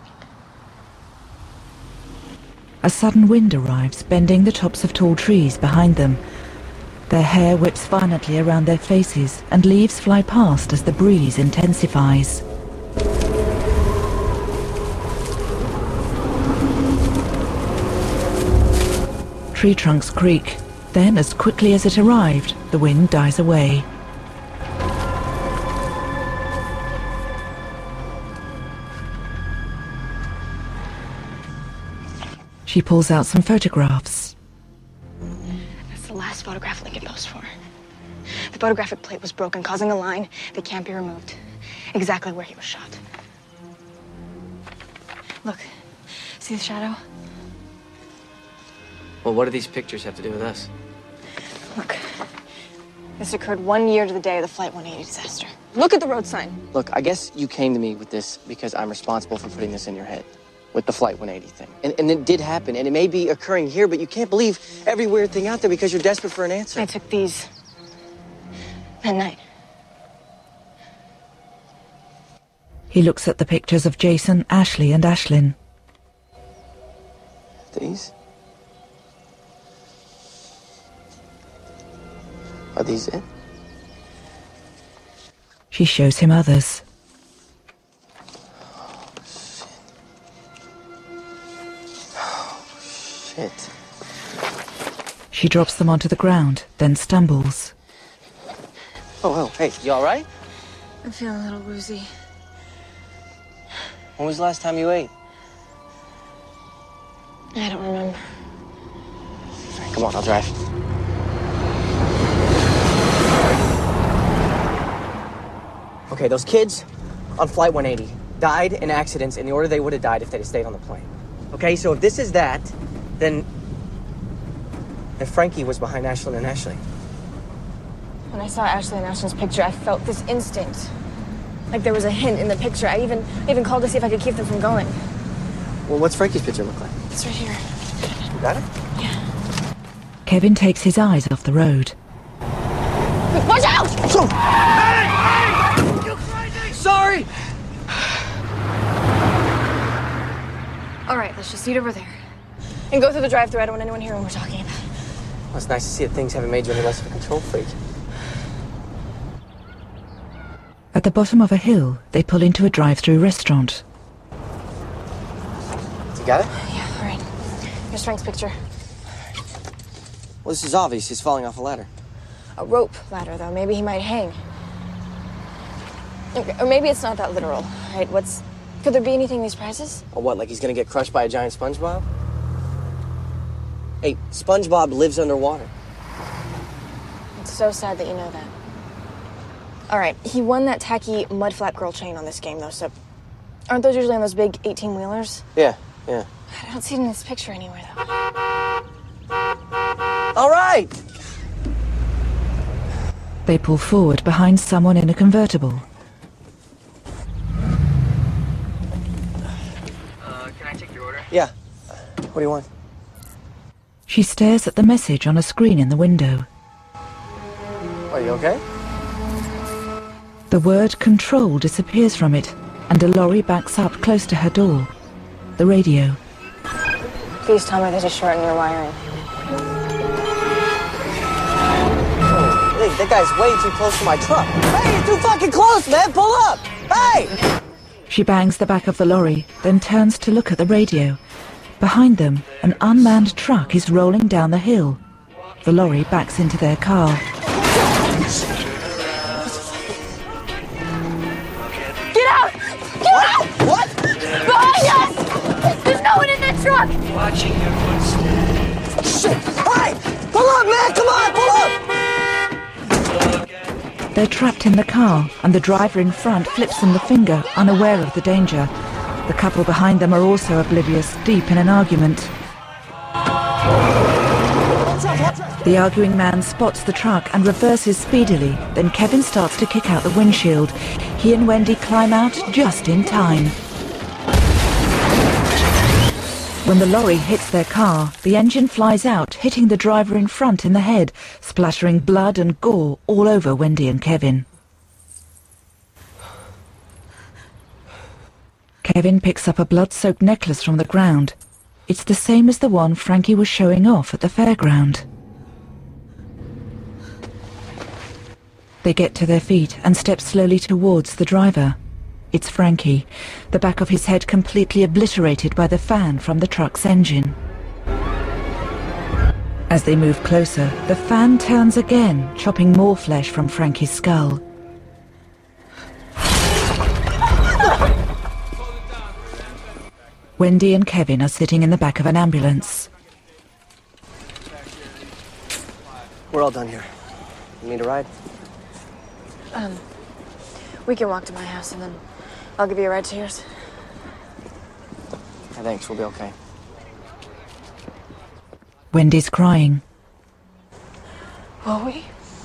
A sudden wind arrives, bending the tops of tall trees behind them. Their hair whips violently around their faces, and leaves fly past as the breeze intensifies. Tree trunks creak. Then, as quickly as it arrived, the wind dies away. She pulls out some photographs. That's the last photograph Lincoln posed for. The photographic plate was broken, causing a line that can't be removed. Exactly where he was shot. Look, see the shadow? Well, what do these pictures have to do with us? Look, this occurred one year to the day of the Flight one eighty disaster. Look at the road sign. Look, I guess you came to me with this because I'm responsible for putting this in your head. With the Flight one eighty thing. And, and it did happen, and it may be occurring here, but you can't believe every weird thing out there because you're desperate for an answer. I took these that night. He looks at the pictures of Jason, Ashley, and Ashlyn. These? Are these it? She shows him others. Shit. She drops them onto the ground, then stumbles. Oh, oh, hey, you all right? I'm feeling a little woozy. When was the last time you ate? I don't remember. All right, come on, I'll drive. Okay, those kids on Flight one eighty died in accidents in the order they would have died if they'd have stayed on the plane. Okay, so if this is that, then... then Frankie was behind Ashlyn and Ashley. When I saw Ashley and Ashlyn's picture, I felt this instinct. Like there was a hint in the picture. I even I even called to see if I could keep them from going. Well, what's Frankie's picture look like? It's right here. You got it? Yeah. Kevin takes his eyes off the road. Watch out! So, Hey! Hey! You crazy! Sorry! All right, let's just eat over there. And go through the drive-thru. I don't want anyone hearing what we're talking about. Well, it's nice to see that things haven't made you any less of a control freak. At the bottom of a hill, they pull into a drive-thru restaurant. You got it? Yeah, all right. Here's Frank's picture. Well, this is obvious. He's falling off a ladder. A rope ladder, though. Maybe he might hang. Or maybe it's not that literal, right? What's... Could there be anything in these prizes? Or what, like he's gonna get crushed by a giant SpongeBob? Hey, SpongeBob lives underwater. It's so sad that you know that. All right, he won that tacky mud-flap girl chain on this game, though, so... Aren't those usually on those big eighteen-wheelers? Yeah, yeah. I don't see it in this picture anywhere, though. All right! They pull forward behind someone in a convertible. Uh, can I take your order? Yeah. What do you want? She stares at the message on a screen in the window. Are you okay? The word control disappears from it, and a lorry backs up close to her door. The radio. Please tell me there's a short in your wiring. Hey, that guy's way too close to my truck. Hey, you're too fucking close, man! Pull up! Hey! She bangs the back of the lorry, then turns to look at the radio. Behind them, an unmanned truck is rolling down the hill. The lorry backs into their car. Get out! Get out! What? Behind us! There's no one in the truck! Watching your footsteps. Shit! Hey! Pull up, man! Come on, pull up! They're trapped in the car, and the driver in front flips them the finger, unaware of the danger. The couple behind them are also oblivious, deep in an argument. The arguing man spots the truck and reverses speedily. Then Kevin starts to kick out the windshield. He and Wendy climb out just in time. When the lorry hits their car, the engine flies out, hitting the driver in front in the head, splattering blood and gore all over Wendy and Kevin. Kevin picks up a blood-soaked necklace from the ground. It's the same as the one Frankie was showing off at the fairground. They get to their feet and step slowly towards the driver. It's Frankie, the back of his head completely obliterated by the fan from the truck's engine. As they move closer, the fan turns again, chopping more flesh from Frankie's skull. Wendy and Kevin are sitting in the back of an ambulance. We're all done here. You need a ride? Um, we can walk to my house and then I'll give you a ride to yours. Yeah, thanks, we'll be okay. Wendy's crying. Will we?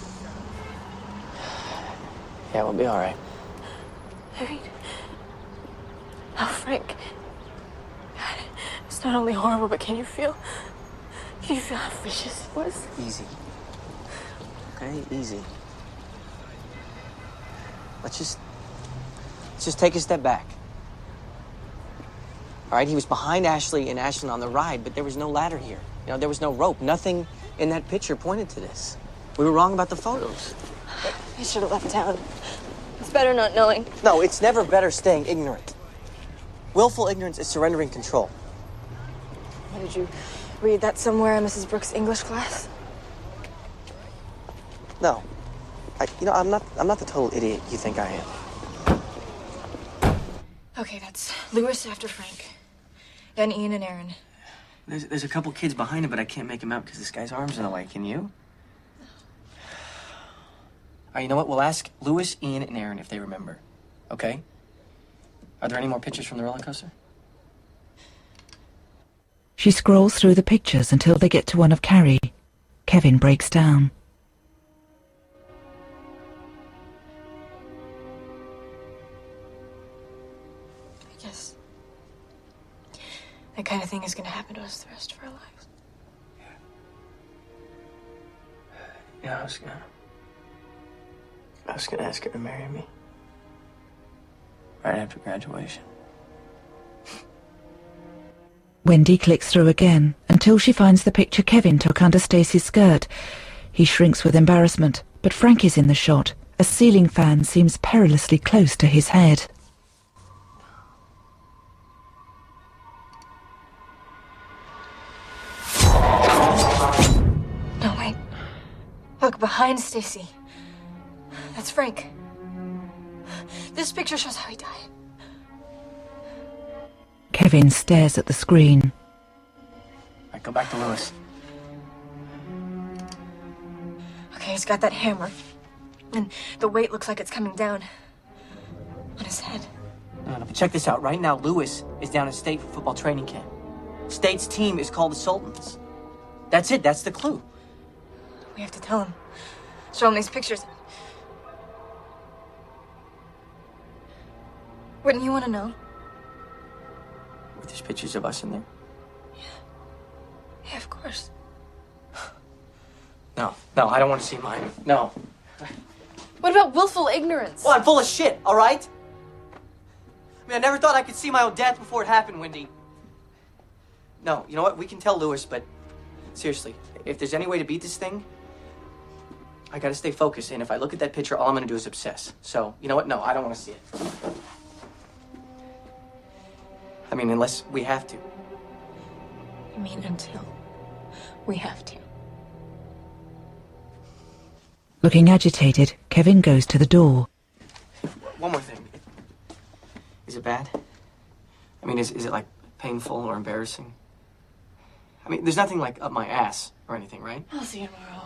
Yeah, we'll be all right. I mean, oh, Frank. God, it's not only horrible, but can you feel, can you feel how vicious it was? Easy. Okay, easy. Let's just, let's just take a step back. All right, he was behind Ashley and Ashlyn on the ride, but there was no ladder here. You know, there was no rope. Nothing in that picture pointed to this. We were wrong about the photos. I should have left town. It's better not knowing. No, it's never better staying ignorant. Willful ignorance is surrendering control. What, did you read that somewhere in Missus Brooks' English class? No. I, you know, I'm not, I'm not the total idiot you think I am. Okay, that's Lewis after Frank. Then Ian and Aaron. There's, there's a couple kids behind him, but I can't make him out because this guy's arm's in the way. Can you? All right, you know what? We'll ask Lewis, Ian, and Aaron if they remember. Okay? Are there any more pictures from the roller coaster? She scrolls through the pictures until they get to one of Carrie. Kevin breaks down. I guess that kind of thing is going to happen to us the rest of our lives. Yeah, I was gonna... I was gonna ask her to marry me. Right after graduation. Wendy clicks through again until she finds the picture Kevin took under Stacy's skirt. He shrinks with embarrassment, but Frank is in the shot. A ceiling fan seems perilously close to his head. No, wait. Look, behind Stacy. That's Frank. This picture shows how he died. Kevin stares at the screen. All right, go back to Lewis. Okay, he's got that hammer. And the weight looks like it's coming down on his head. No, no, but check this out. Right now, Lewis is down at State for football training camp. State's team is called the Sultans. That's it. That's the clue. We have to tell him. Show him these pictures. Wouldn't you want to know? With there's pictures of us in there? Yeah, of course. No, no, I don't want to see mine. No. What about willful ignorance? Well, I'm full of shit, all right? I mean, I never thought I could see my own death before it happened, Wendy. No, you know what? We can tell Lewis, but seriously, if there's any way to beat this thing, I gotta stay focused. And if I look at that picture, all I'm gonna do is obsess. So, you know what? No, I don't want to see it. I mean, unless we have to. You mean until we have to? Looking agitated, Kevin goes to the door. One more thing. Is it bad? I mean, is, is it, like, painful or embarrassing? I mean, there's nothing, like, up my ass or anything, right? I'll see you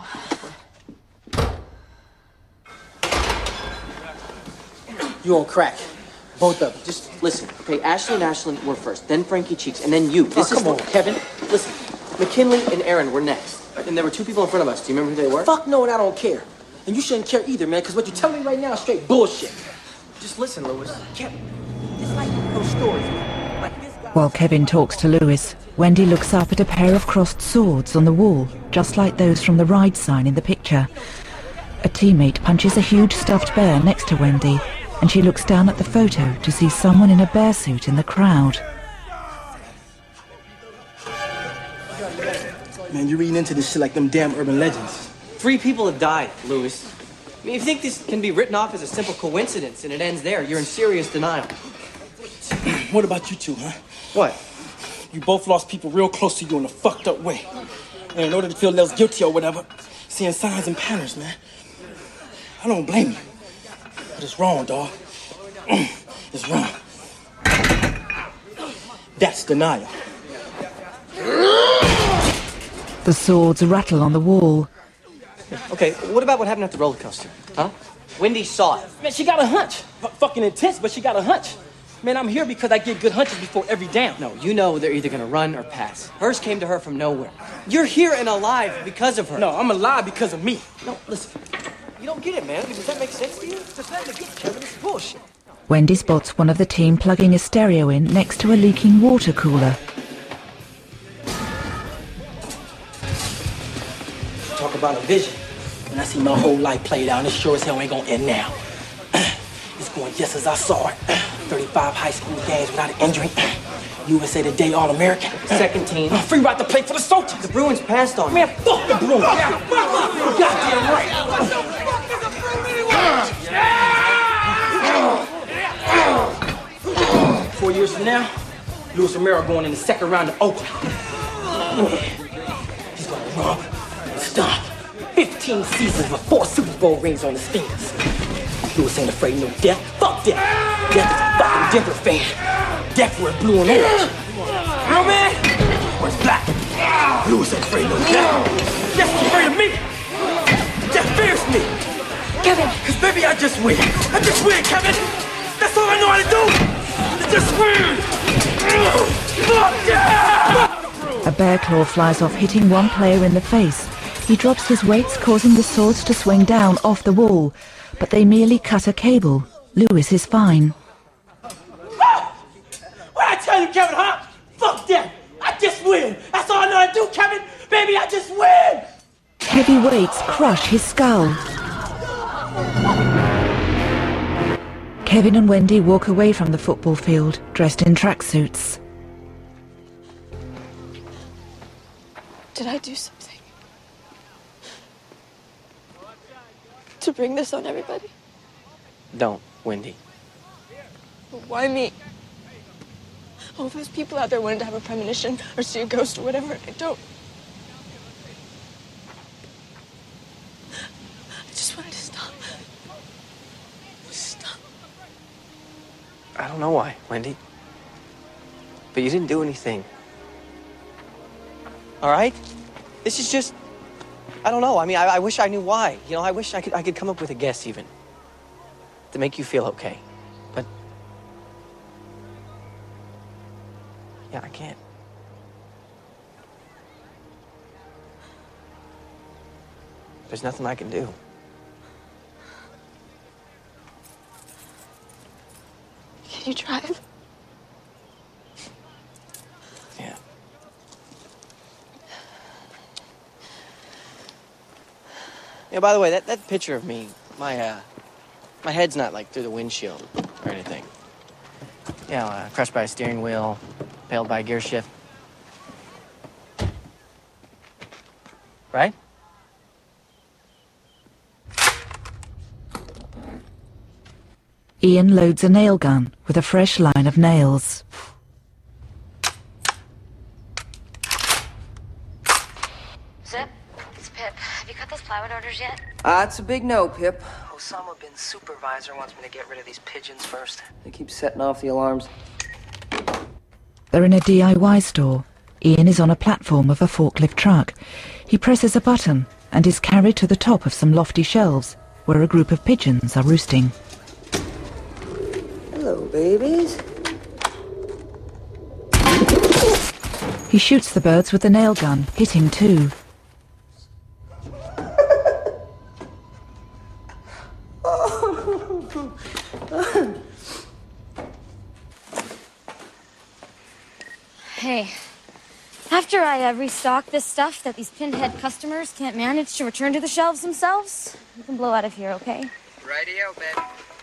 tomorrow. You on crack. Both of them. Just listen, okay? Ashley and Ashlyn were first, then Frankie Cheeks, and then you. This oh, come is on, Kevin. Listen, McKinley and Aaron were next. And there were two people in front of us. Do you remember who they were? Fuck no, and I don't care. And you shouldn't care either, man, because what you're telling me right now is straight bullshit. Just listen, Lewis. Kevin, it's like those stories, man. Like this guy... While Kevin talks to Lewis, Wendy looks up at a pair of crossed swords on the wall, just like those from the ride sign in the picture. A teammate punches a huge stuffed bear next to Wendy, and she looks down at the photo to see someone in a bear suit in the crowd. Man, you're reading into this shit like them damn urban legends. Three people have died, Lewis. I mean, if you think this can be written off as a simple coincidence and it ends there, you're in serious denial. What about you two, huh? What? You both lost people real close to you in a fucked up way. And in order to feel less guilty or whatever, seeing signs and patterns, man. I don't blame you. But it's wrong, dog. It's wrong. That's denial. The swords rattle on the wall. Okay, what about what happened at the roller coaster? Huh? Wendy saw it. Man, she got a hunch. F fucking intense, but she got a hunch. Man, I'm here because I get good hunches before every down. No, you know they're either gonna run or pass. Hers came to her from nowhere. You're here and alive because of her. No, I'm alive because of me. No, listen. You don't get it, man. Does that make sense to you? Just let it get, Kevin. It's bullshit. Wendy spots one of the team plugging a stereo in next to a leaking water cooler. Talk about a vision. When I see my whole life played out, and it sure as hell ain't gonna end now. It's going just as I saw it. thirty-five high school games without an injury. U S A Today All-American. Second team. Free right to play for the Sultans. The Bruins passed on. Man, fuck the Bruins. Yeah, fuck up. You're goddamn right. Four years from now, Luis Romero going in the second round of Oakland. He's gonna romp and stomp. fifteen seasons with four Super Bowl rings on his fingers. Luis ain't afraid of no death. Fuck death. Death is a fucking Denver fan. Death wears blue and orange. Real man wears black. Luis ain't afraid of no death. Death's afraid of me. Death fears me. Kevin. Cause baby, I just win. I just win, Kevin. That's all I know how to do. I just win. Fuck yeah! A bear claw flies off, hitting one player in the face. He drops his weights, causing the swords to swing down off the wall, but they merely cut a cable. Lewis is fine. What I tell you, Kevin, huh? Fuck that! I just win! That's all I know how to do, Kevin! Baby, I just win! Heavy weights crush his skull. Kevin and Wendy walk away from the football field, dressed in tracksuits. Did I do something to bring this on everybody? Don't, Wendy. Why me? All those people out there wanted to have a premonition or see a ghost or whatever. I don't. I just wanted to stop. Stop. I don't know why, Wendy. But you didn't do anything. All right? This is just... I don't know. I mean, I, I wish I knew why. You know, I wish I could, I could come up with a guess, even. To make you feel okay. But... yeah, I can't. There's nothing I can do. Can you drive? Yeah. Yeah, by the way, that, that picture of me, my, uh, my head's not, like, through the windshield or anything. You know, uh, crushed by a steering wheel, impaled by a gear shift. Right? Ian loads a nail gun with a fresh line of nails. Zip, it's Pip. Have you cut those plywood orders yet? Uh, it's a big no, Pip. Osama bin Supervisor wants me to get rid of these pigeons first. They keep setting off the alarms. They're in a D I Y store. Ian is on a platform of a forklift truck. He presses a button and is carried to the top of some lofty shelves where a group of pigeons are roosting. Hello, babies. He shoots the birds with the nail gun, hitting two. Hey, After I uh, restock this stuff that these pinhead customers can't manage to return to the shelves themselves, you can blow out of here, okay? Radio, babe.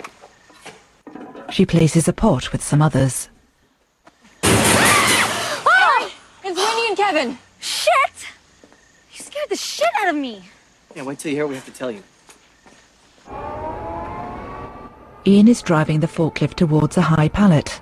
She places a pot with some others. Oh! It's Wendy and Kevin. Shit! You scared the shit out of me. Yeah, wait till you hear what we have to tell you. Ian is driving the forklift towards a high pallet.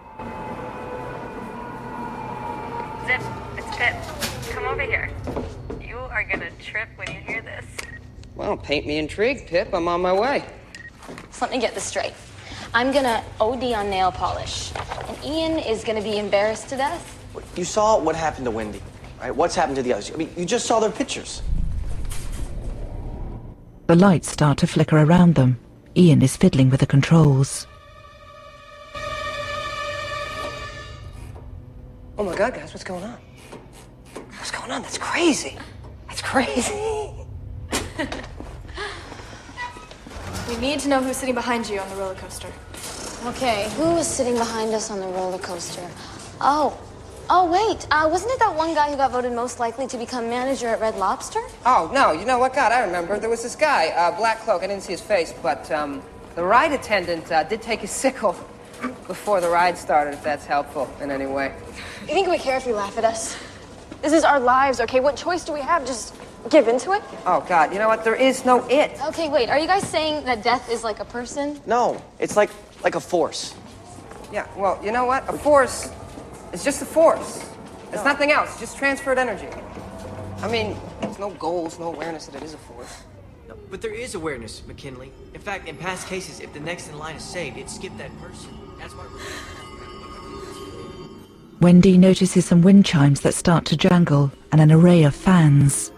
Zip, it's Pip. Come over here. You are gonna trip when you hear this. Well, paint me intrigued, Pip. I'm on my way. So let me get this straight. I'm gonna O D on nail polish, and Ian is gonna be embarrassed to death. You saw what happened to Wendy, right? What's happened to the others? I mean, you just saw their pictures. The lights start to flicker around them. Ian is fiddling with the controls. Oh my God, guys, what's going on? What's going on? That's crazy. That's crazy. We need to know who's sitting behind you on the roller coaster. Okay, who was sitting behind us on the roller coaster? Oh, oh wait, uh, wasn't it that one guy who got voted most likely to become manager at Red Lobster? Oh, no, you know what? God, I remember. There was this guy, uh, black cloak. I didn't see his face, but um, the ride attendant uh, did take his sickle before the ride started, if that's helpful in any way. You think we care if you laugh at us? This is our lives, okay? What choice do we have? Just give into it? Oh, God, you know what? There is no it. Okay, wait, are you guys saying that death is like a person? No, it's like like a force. Yeah, well, you know what? A force is just a force. It's nothing else, it's just transferred energy. I mean, there's no goals, no awareness that it is a force. No, but there is awareness, McKinley. In fact, in past cases, if the next in line is saved, it skipped that person. That's why we're... Wendy notices some wind chimes that start to jangle and an array of fans.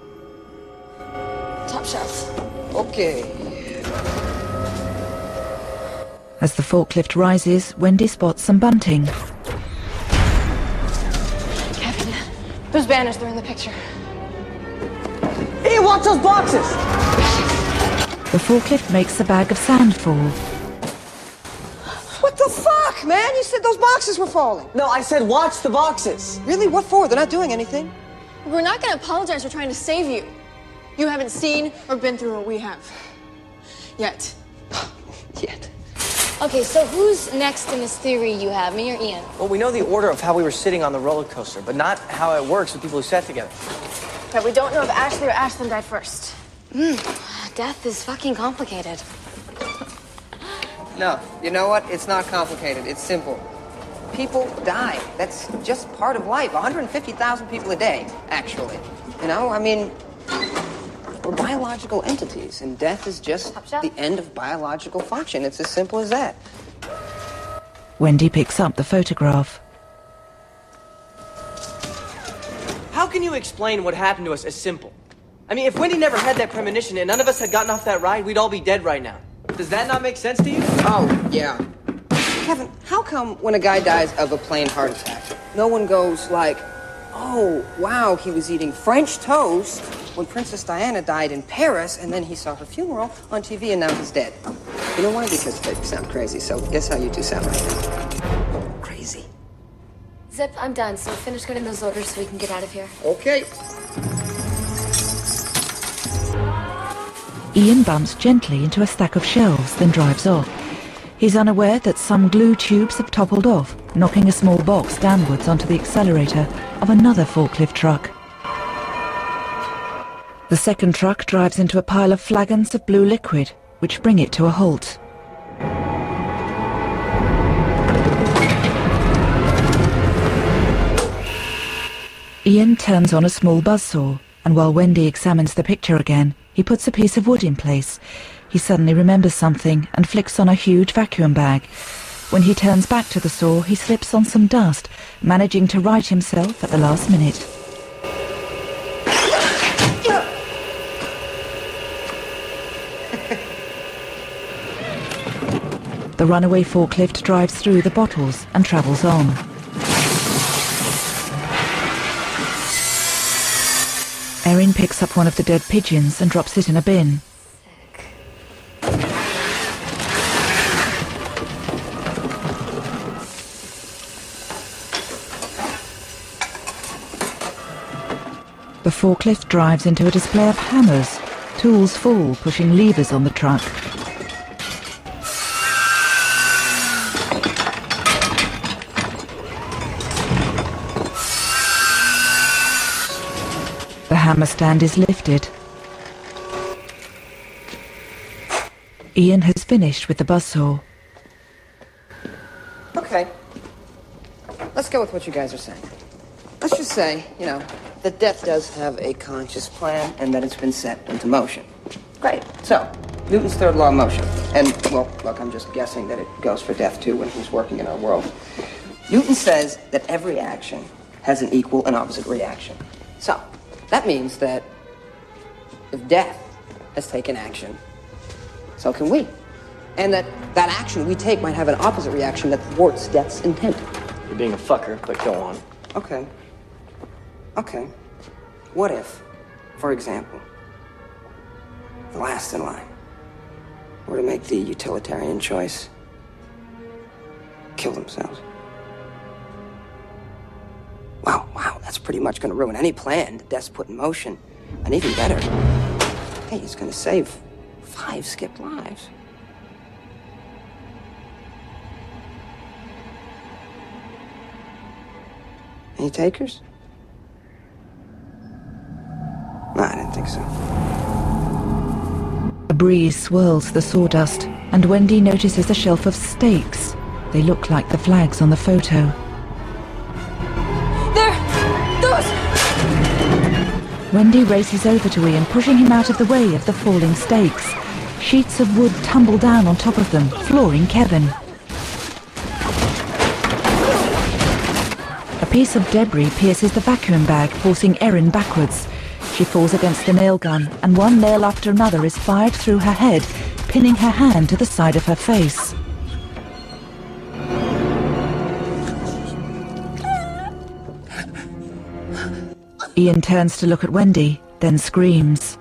Top shelf. Okay. As the forklift rises, Wendy spots some bunting. Kevin, those banners, they're in the picture. Hey, watch those boxes! The forklift makes a bag of sand fall. What the fuck, man? You said those boxes were falling. No, I said watch the boxes. Really? What for? They're not doing anything. We're not gonna apologize for trying to save you. You haven't seen or been through what we have. Yet. Yet. Okay, so who's next in this theory you have, me or Ian? Well, we know the order of how we were sitting on the roller coaster, but not how it works with people who sat together. But we don't know if Ashley or Ashlyn died first. Mm, death is fucking complicated. No, you know what? It's not complicated. It's simple. People die. That's just part of life. one hundred fifty thousand people a day, actually. You know, I mean, we're biological entities, and death is just the end of biological function. It's as simple as that. Wendy picks up the photograph. How can you explain what happened to us as simple? I mean, if Wendy never had that premonition and none of us had gotten off that ride, we'd all be dead right now. Does that not make sense to you? Oh, yeah. Kevin, how come when a guy dies of a plain heart attack, no one goes like, oh, wow, he was eating French toast when Princess Diana died in Paris, and then he saw her funeral on T V and now he's dead? You know why? Because they sound crazy, so guess how you two sound right now? Crazy. Zip, I'm done, so finish getting those orders so we can get out of here. Okay. Ian bumps gently into a stack of shelves, then drives off. He's unaware that some glue tubes have toppled off, knocking a small box downwards onto the accelerator of another forklift truck. The second truck drives into a pile of flagons of blue liquid, which bring it to a halt. Ian turns on a small buzzsaw, and while Wendy examines the picture again, he puts a piece of wood in place. He suddenly remembers something and flicks on a huge vacuum bag. When he turns back to the saw, he slips on some dust, managing to right himself at the last minute. The runaway forklift drives through the bottles and travels on. Erin picks up one of the dead pigeons and drops it in a bin. The forklift drives into a display of hammers. Tools fall, pushing levers on the truck. The hammer stand is lifted. Ian has finished with the buzzsaw. Okay. Let's go with what you guys are saying. Let's just say, you know, that death does have a conscious plan and that it's been set into motion. Great. So, Newton's third law of motion. And, well, look, I'm just guessing that it goes for death, too, when he's working in our world. Newton says that every action has an equal and opposite reaction. So, that means that if death has taken action, so can we. And that that action we take might have an opposite reaction that thwarts death's intent. You're being a fucker, but go on. Okay. Okay. What if, for example, the last in line were to make the utilitarian choice, kill themselves? Wow, wow, that's pretty much going to ruin any plan that Death's put in motion. And even better, hey, he's going to save five skipped lives. Any takers? No, I didn't think so. A breeze swirls the sawdust, and Wendy notices a shelf of stakes. They look like the flags on the photo. There! Those! Wendy races over to Ian, pushing him out of the way of the falling stakes. Sheets of wood tumble down on top of them, flooring Kevin. A piece of debris pierces the vacuum bag, forcing Erin backwards. She falls against the nail gun, and one nail after another is fired through her head, pinning her hand to the side of her face. Ian turns to look at Wendy, then screams.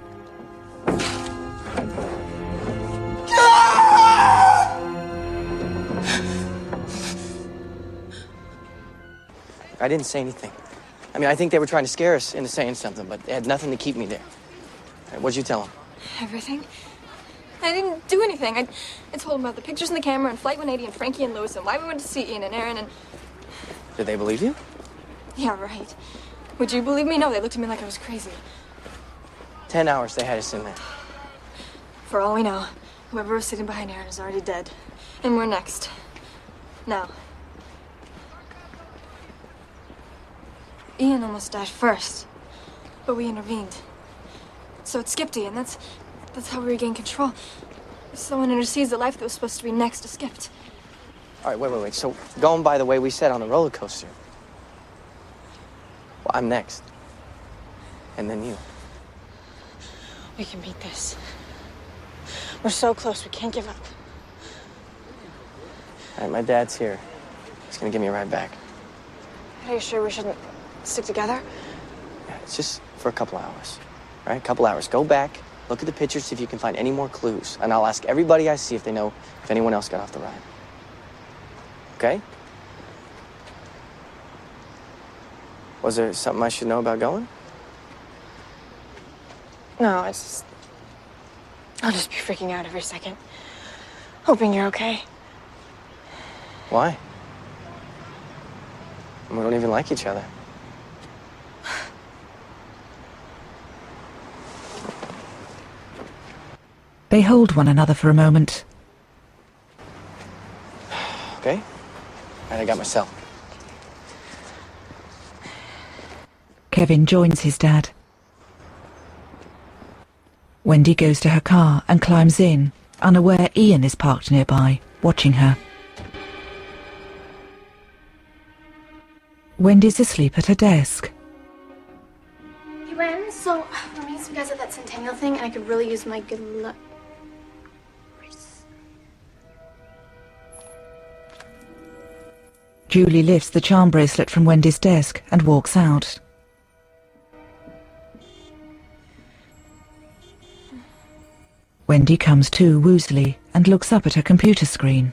I didn't say anything. I mean, I think they were trying to scare us into saying something, but they had nothing to keep me there. Right, what'd you tell them? Everything. I didn't do anything. I, I told them about the pictures in the camera and Flight one eighty and Frankie and Lewis and why we went to see Ian and Erin and... Did they believe you? Yeah, right. Would you believe me? No, they looked at me like I was crazy. Ten hours they had us in there. For all we know, whoever was sitting behind Erin is already dead. And we're next. Now. Ian almost died first, but we intervened. So it skipped Ian. That's that's how we regained control. If someone intercedes, the life that was supposed to be next is skipped. All right, wait, wait, wait. So going by the way we said on the roller coaster, well, I'm next, and then you. We can beat this. We're so close. We can't give up. All right, my dad's here. He's gonna give me a ride back. Are you sure we shouldn't stick together? Yeah, it's just for a couple hours. All right, a couple hours. Go back, look at the pictures, see if you can find any more clues. And I'll ask everybody I see if they know if anyone else got off the ride. Okay? Was there something I should know about going? No, it's just... I'll just be freaking out every second. Hoping you're okay. Why? We don't even like each other. They hold one another for a moment. Okay? All right, I got my cell. Kevin joins his dad. Wendy goes to her car and climbs in, unaware Ian is parked nearby, watching her. Wendy's asleep at her desk. Hey, Wen, so we're meeting some guys at that Centennial thing, and I could really use my good luck. Julie lifts the charm bracelet from Wendy's desk and walks out. Wendy comes to woozily and looks up at her computer screen.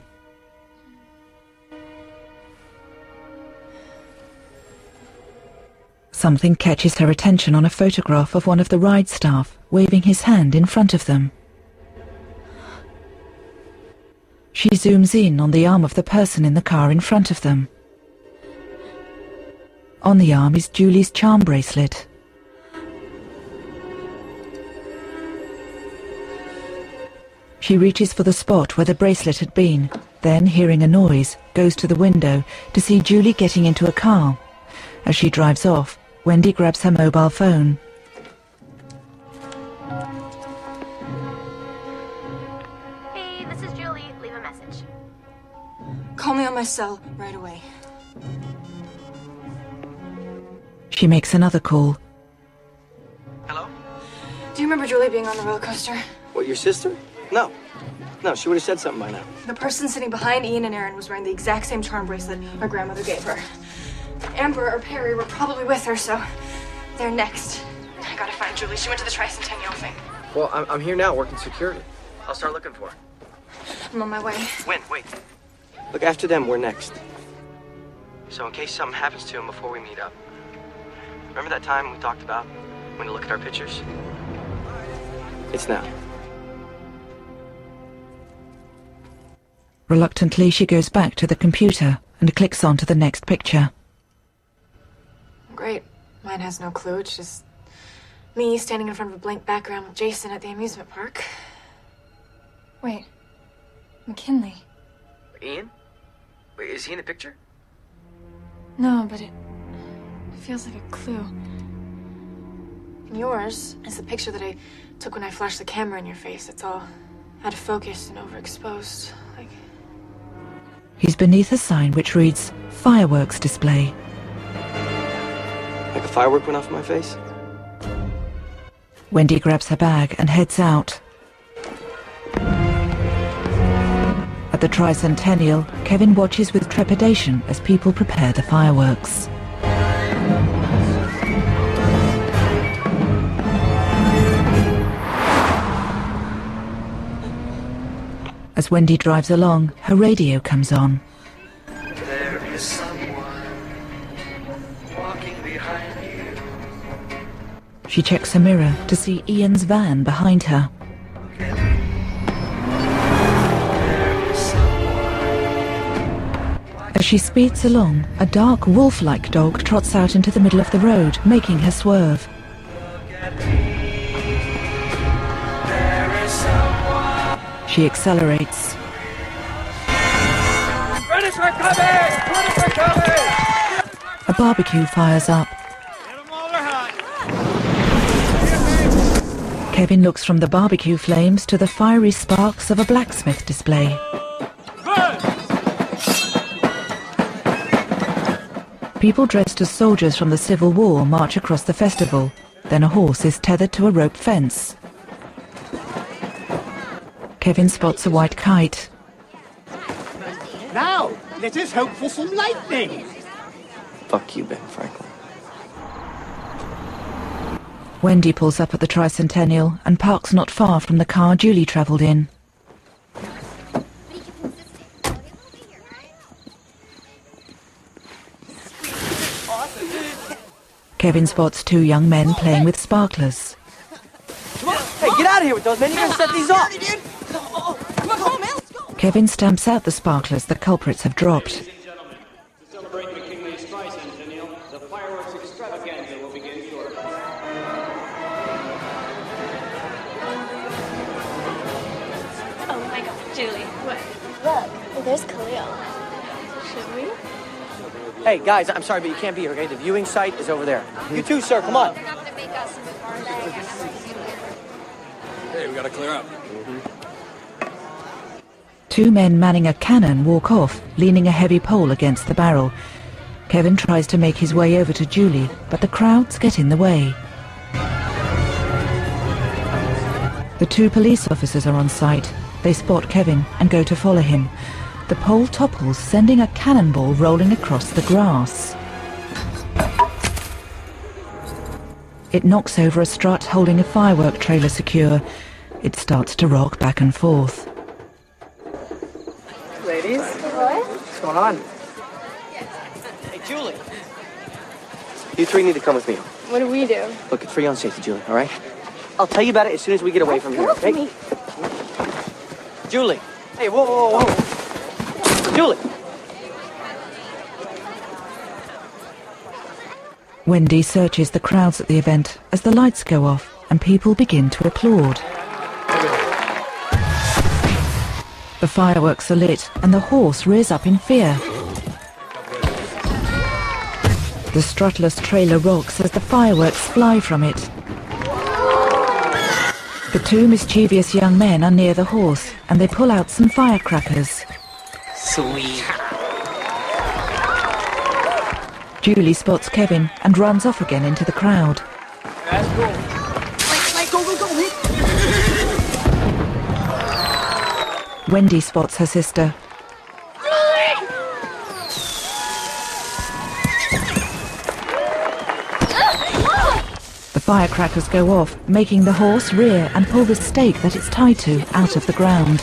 Something catches her attention on a photograph of one of the ride staff waving his hand in front of them. She zooms in on the arm of the person in the car in front of them. On the arm is Julie's charm bracelet. She reaches for the spot where the bracelet had been, then, hearing a noise, goes to the window to see Julie getting into a car. As she drives off, Wendy grabs her mobile phone. Hey, this is Julie. Leave a message. Call me on my cell right away. She makes another call. Hello? Do you remember Julie being on the roller coaster? What, your sister? No. No, she would have said something by now. The person sitting behind Ian and Aaron was wearing the exact same charm bracelet her grandmother gave her. Amber or Perry were probably with her, so they're next. I gotta find Julie. She went to the Tricentennial thing. Well, I'm, I'm here now working security. I'll start looking for her. I'm on my way. When? Wait. Look, after them, we're next. So in case something happens to him before we meet up. Remember that time we talked about when to look at our pictures? It's now. Reluctantly, she goes back to the computer and clicks on to the next picture. Great. Mine has no clue. It's just me standing in front of a blank background with Jason at the amusement park. Wait. McKinley. Ian? Wait, is he in the picture? No, but it, it feels like a clue. And yours is the picture that I took when I flashed the camera in your face. It's all out of focus and overexposed. Like... He's beneath a sign which reads, Fireworks Display. Like a firework went off in my face? Wendy grabs her bag and heads out. At the Tricentennial, Kevin watches with trepidation as people prepare the fireworks. As Wendy drives along, her radio comes on. There is someone walking behind you. She checks her mirror to see Ian's van behind her. As she speeds along, a dark wolf-like dog trots out into the middle of the road, making her swerve. She accelerates. Ready for cover! Ready for cover! A barbecue fires up. Kevin looks from the barbecue flames to the fiery sparks of a blacksmith display. People dressed as soldiers from the Civil War march across the festival. Then a horse is tethered to a rope fence. Kevin spots a white kite. Now, let us hope for some lightning. Fuck you, Ben Franklin. Wendy pulls up at the Tricentennial and parks not far from the car Julie travelled in. Kevin spots two young men playing with sparklers. Come on! Hey, get out of here with those, man! You're gonna set these off! Kevin stamps out the sparklers the culprits have dropped. To celebrate McKinley's Tricentennial, the fireworks extravaganza will begin shortly. Oh my god, Julie. What? Look, there's Khalil. Should we? Hey, guys, I'm sorry, but you can't be here, okay? The viewing site is over there. You too, sir, come on. Hey, we gotta clear up. Two men manning a cannon walk off, leaning a heavy pole against the barrel. Kevin tries to make his way over to Julie, but the crowds get in the way. The two police officers are on site. They spot Kevin and go to follow him. The pole topples, sending a cannonball rolling across the grass. It knocks over a strut holding a firework trailer secure. It starts to rock back and forth. Ladies, What? what's going on? Hey, Julie. You three need to come with me. What do we do? Look, it's for your own safety, Julie, all right? I'll tell you about it as soon as we get away from here, okay? Me. Julie! Hey, whoa, whoa, whoa! Julie! Wendy searches the crowds at the event as the lights go off and people begin to applaud. The fireworks are lit and the horse rears up in fear. The strutless trailer rocks as the fireworks fly from it. The two mischievous young men are near the horse and they pull out some firecrackers. Sweet. Julie spots Kevin and runs off again into the crowd. That's cool. Wait, wait, go, go, go! Wendy spots her sister. The firecrackers go off, making the horse rear and pull the stake that it's tied to out of the ground.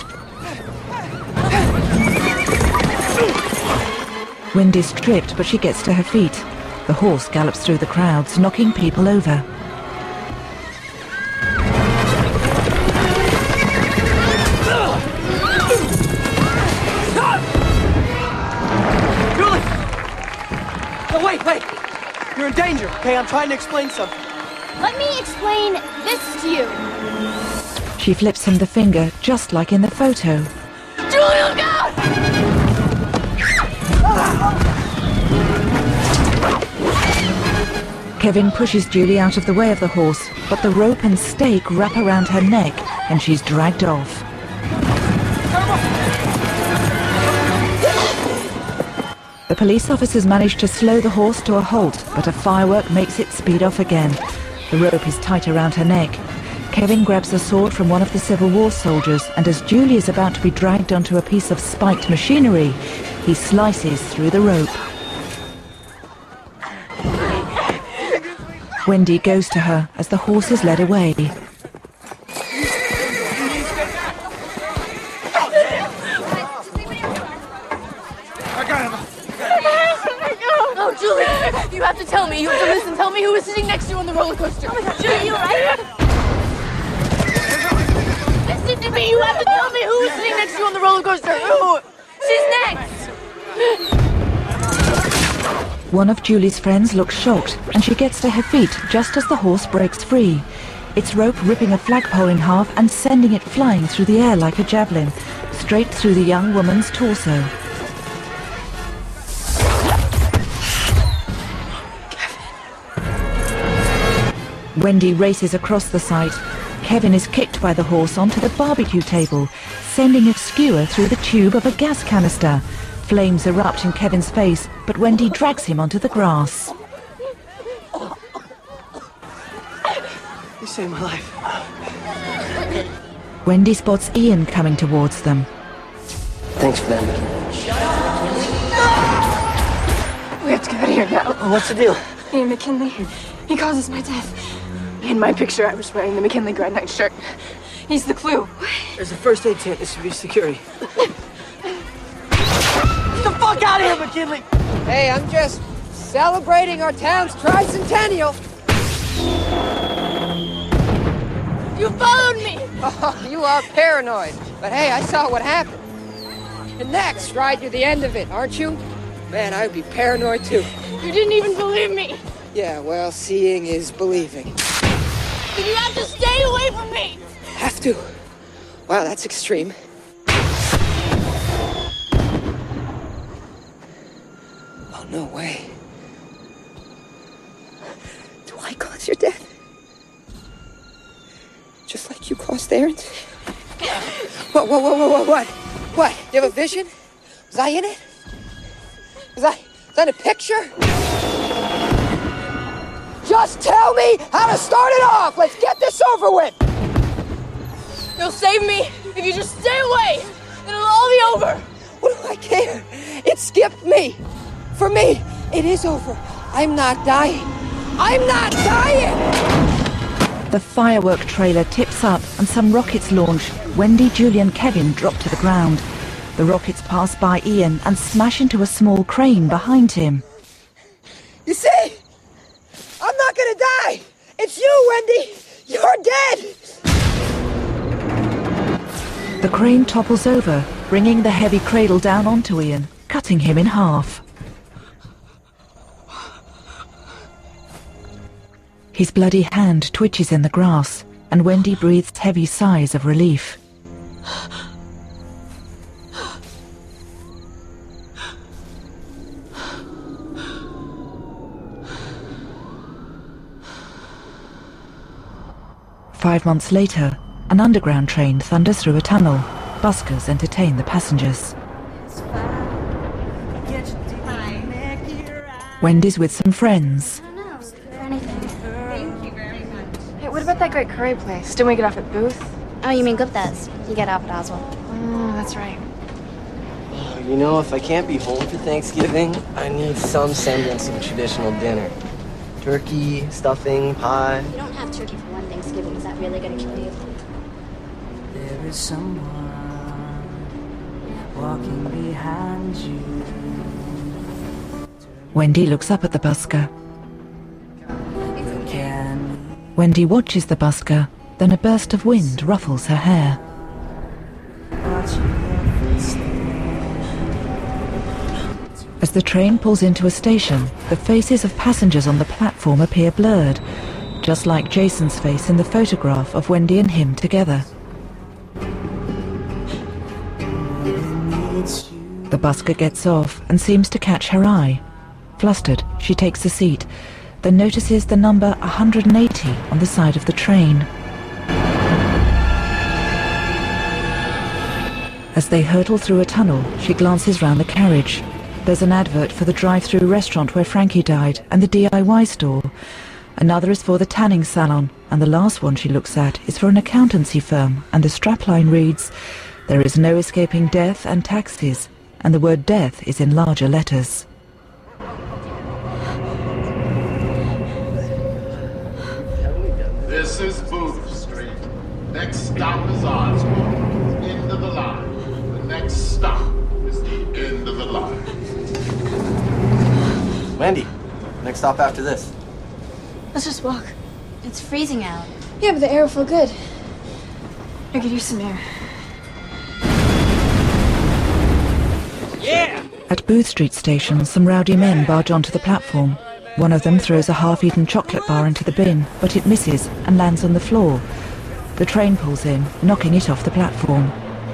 Wendy's tripped, but she gets to her feet. The horse gallops through the crowds, knocking people over. Julie! No, wait, wait! You're in danger, okay? I'm trying to explain something. Let me explain this to you. She flips him the finger, just like in the photo. Julie, look out! Kevin pushes Julie out of the way of the horse, but the rope and stake wrap around her neck and she's dragged off. The police officers manage to slow the horse to a halt, but a firework makes it speed off again. The rope is tight around her neck. Kevin grabs a sword from one of the Civil War soldiers, and as Julie is about to be dragged onto a piece of spiked machinery, he slices through the rope. Wendy goes to her as the horse is led away. Oh, Julie, you have to tell me. You have to listen. Tell me who was sitting next to you on the roller coaster. Oh my God, Julie, you alright? Listen to me. You have to tell me who was sitting next to you on the roller coaster. Who? She's next. One of Julie's friends looks shocked, and she gets to her feet just as the horse breaks free. Its rope ripping a flagpole in half and sending it flying through the air like a javelin, straight through the young woman's torso. Wendy races across the site. Kevin is kicked by the horse onto the barbecue table, sending a skewer through the tube of a gas canister. Flames erupt in Kevin's face, but Wendy drags him onto the grass. You saved my life. Wendy spots Ian coming towards them. Thanks for them. We have to get out of here now. Oh, what's the deal? Ian McKinley. He causes my death. In my picture, I was wearing the McKinley Grad Night shirt. He's the clue. There's a first aid tent. This should be security. Get the fuck out of here, McKinley! Hey, I'm just celebrating our town's tricentennial. You followed me! Oh, you are paranoid. But hey, I saw what happened. And next, right, you're the end of it, aren't you? Man, I would be paranoid too. You didn't even believe me! Yeah, well, seeing is believing. Then you have to stay away from me! Have to? Wow, that's extreme. Oh, no way. Do I cause your death? Just like you caused Aaron's? What, what, what, what, what, what? What? You have a vision? Was I in it? Was I, was I in a picture? Just tell me how to start it off! Let's get this over with! You'll save me if you just stay away! Then it'll all be over! What do I care? It skipped me! For me, it is over. I'm not dying. I'm not dying! The firework trailer tips up and some rockets launch. Wendy, Julie and Kevin drop to the ground. The rockets pass by Ian and smash into a small crane behind him. You see? gonna die! It's you, Wendy! You're dead! The crane topples over, bringing the heavy cradle down onto Ian, cutting him in half. His bloody hand twitches in the grass, and Wendy breathes heavy sighs of relief. Five months later, an underground train thunders through a tunnel. Buskers entertain the passengers. Wendy's with some friends. Hey, what about that great curry place? Didn't we get off at Booth? Oh, you mean Gupta's? You get off at Oswald. Oh, that's right. You know, if I can't be home for Thanksgiving, I need some semblance of a traditional dinner. Turkey, stuffing, pie. You don't have turkey for one Thanksgiving. Is that really gonna kill you? There is someone walking behind you. Wendy looks up at the busker. Wendy watches the busker, then a burst of wind ruffles her hair. As the train pulls into a station, the faces of passengers on the platform appear blurred, just like Jason's face in the photograph of Wendy and him together. The busker gets off and seems to catch her eye. Flustered, she takes a seat, then notices the number one hundred eighty on the side of the train. As they hurtle through a tunnel, she glances round the carriage. There's an advert for the drive-through restaurant where Frankie died and the D I Y store. Another is for the tanning salon, and the last one she looks at is for an accountancy firm, and the strapline reads, "There is no escaping death and taxes," and the word death is in larger letters. This is Booth Street. Next stop is Oswald. End of the line. The next stop is the end of the line. Wendy, next stop after this. Let's just walk. It's freezing out. Yeah, but the air will feel good. I could use some air. Yeah! At Booth Street Station, some rowdy men barge onto the platform. One of them throws a half-eaten chocolate bar into the bin, but it misses and lands on the floor. The train pulls in, knocking it off the platform.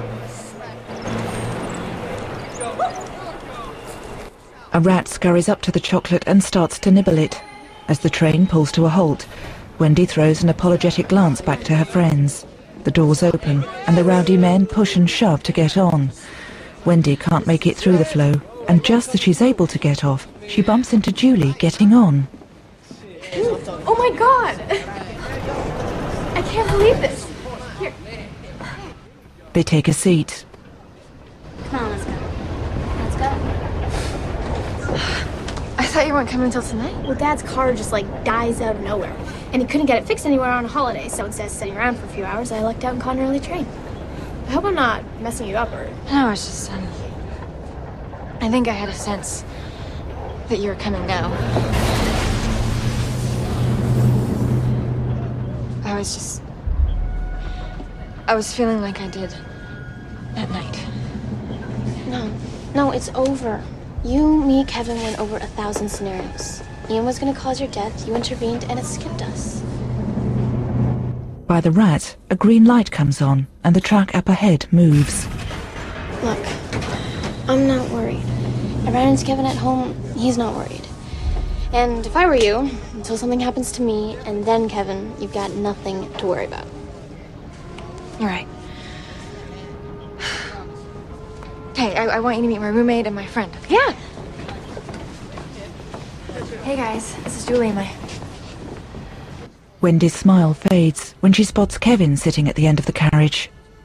A rat scurries up to the chocolate and starts to nibble it. As the train pulls to a halt, Wendy throws an apologetic glance back to her friends. The doors open, and the rowdy men push and shove to get on. Wendy can't make it through the flow, and just as she's able to get off, she bumps into Julie getting on. Oh my god! I can't believe this. Here. They take a seat. Come on, let's go. Let's go. I thought you weren't coming until tonight? Well, Dad's car just, like, dies out of nowhere. And he couldn't get it fixed anywhere on a holiday, so instead of sitting around for a few hours, I lucked out and caught an early train. I hope I'm not messing you up, or... No, it's just, um... I think I had a sense that you were coming now. I was just... I was feeling like I did at night. No, no, it's over. You, me, Kevin went over a thousand scenarios. Ian was gonna cause your death, you intervened, and it skipped us. By the rat, a green light comes on, and the track up ahead moves. Look, I'm not worried. I ran into Kevin at home, he's not worried. And if I were you, until something happens to me, and then Kevin, you've got nothing to worry about. You're right. Hey, I, I want you to meet my roommate and my friend. Yeah! Hey guys, this is Julie and my... Wendy's smile fades when she spots Kevin sitting at the end of the carriage.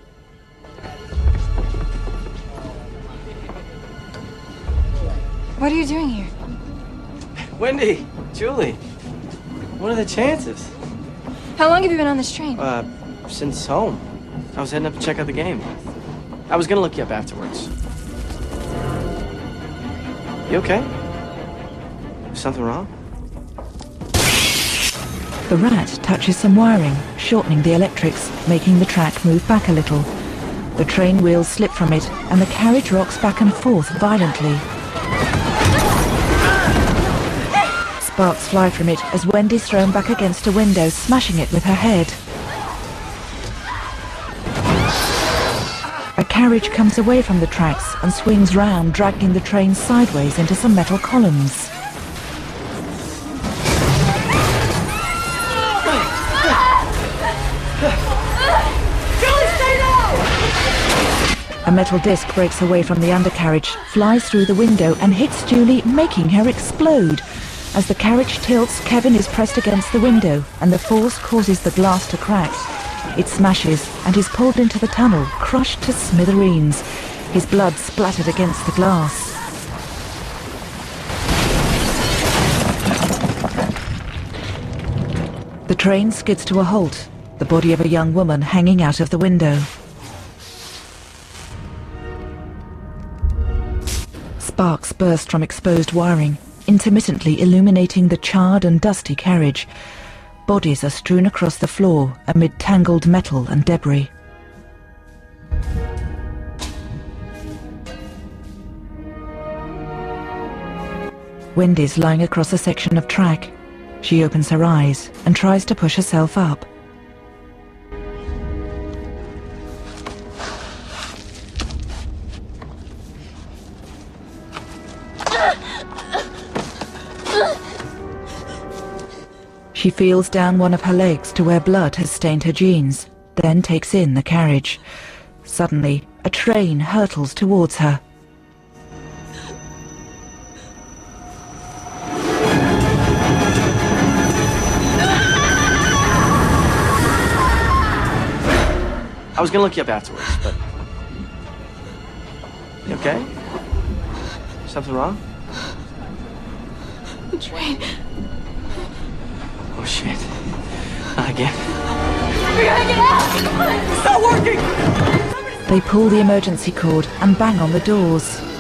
What are you doing here? Wendy, Julie, what are the chances? How long have you been on this train? Uh, since home. I was heading up to check out the game. I was gonna look you up afterwards. You okay? Is something wrong? The rat touches some wiring, shortening the electrics, making the track move back a little. The train wheels slip from it, and the carriage rocks back and forth violently. Sparks fly from it as Wendy's thrown back against a window, smashing it with her head. A carriage comes away from the tracks and swings round, dragging the train sideways into some metal columns. A metal disc breaks away from the undercarriage, flies through the window and hits Julie, making her explode. As the carriage tilts, Kevin is pressed against the window and the force causes the glass to crack. It smashes and is pulled into the tunnel, crushed to smithereens. His blood splattered against the glass. The train skids to a halt, the body of a young woman hanging out of the window. Sparks burst from exposed wiring, intermittently illuminating the charred and dusty carriage. Bodies are strewn across the floor amid tangled metal and debris. Wendy's lying across a section of track. She opens her eyes and tries to push herself up. She feels down one of her legs to where blood has stained her jeans, then takes in the carriage. Suddenly, a train hurtles towards her. I was gonna look you up afterwards, but... You okay? Something wrong? The train. Oh shit. Not again. We gotta get out! It's not working! They pull the emergency cord and bang on the doors.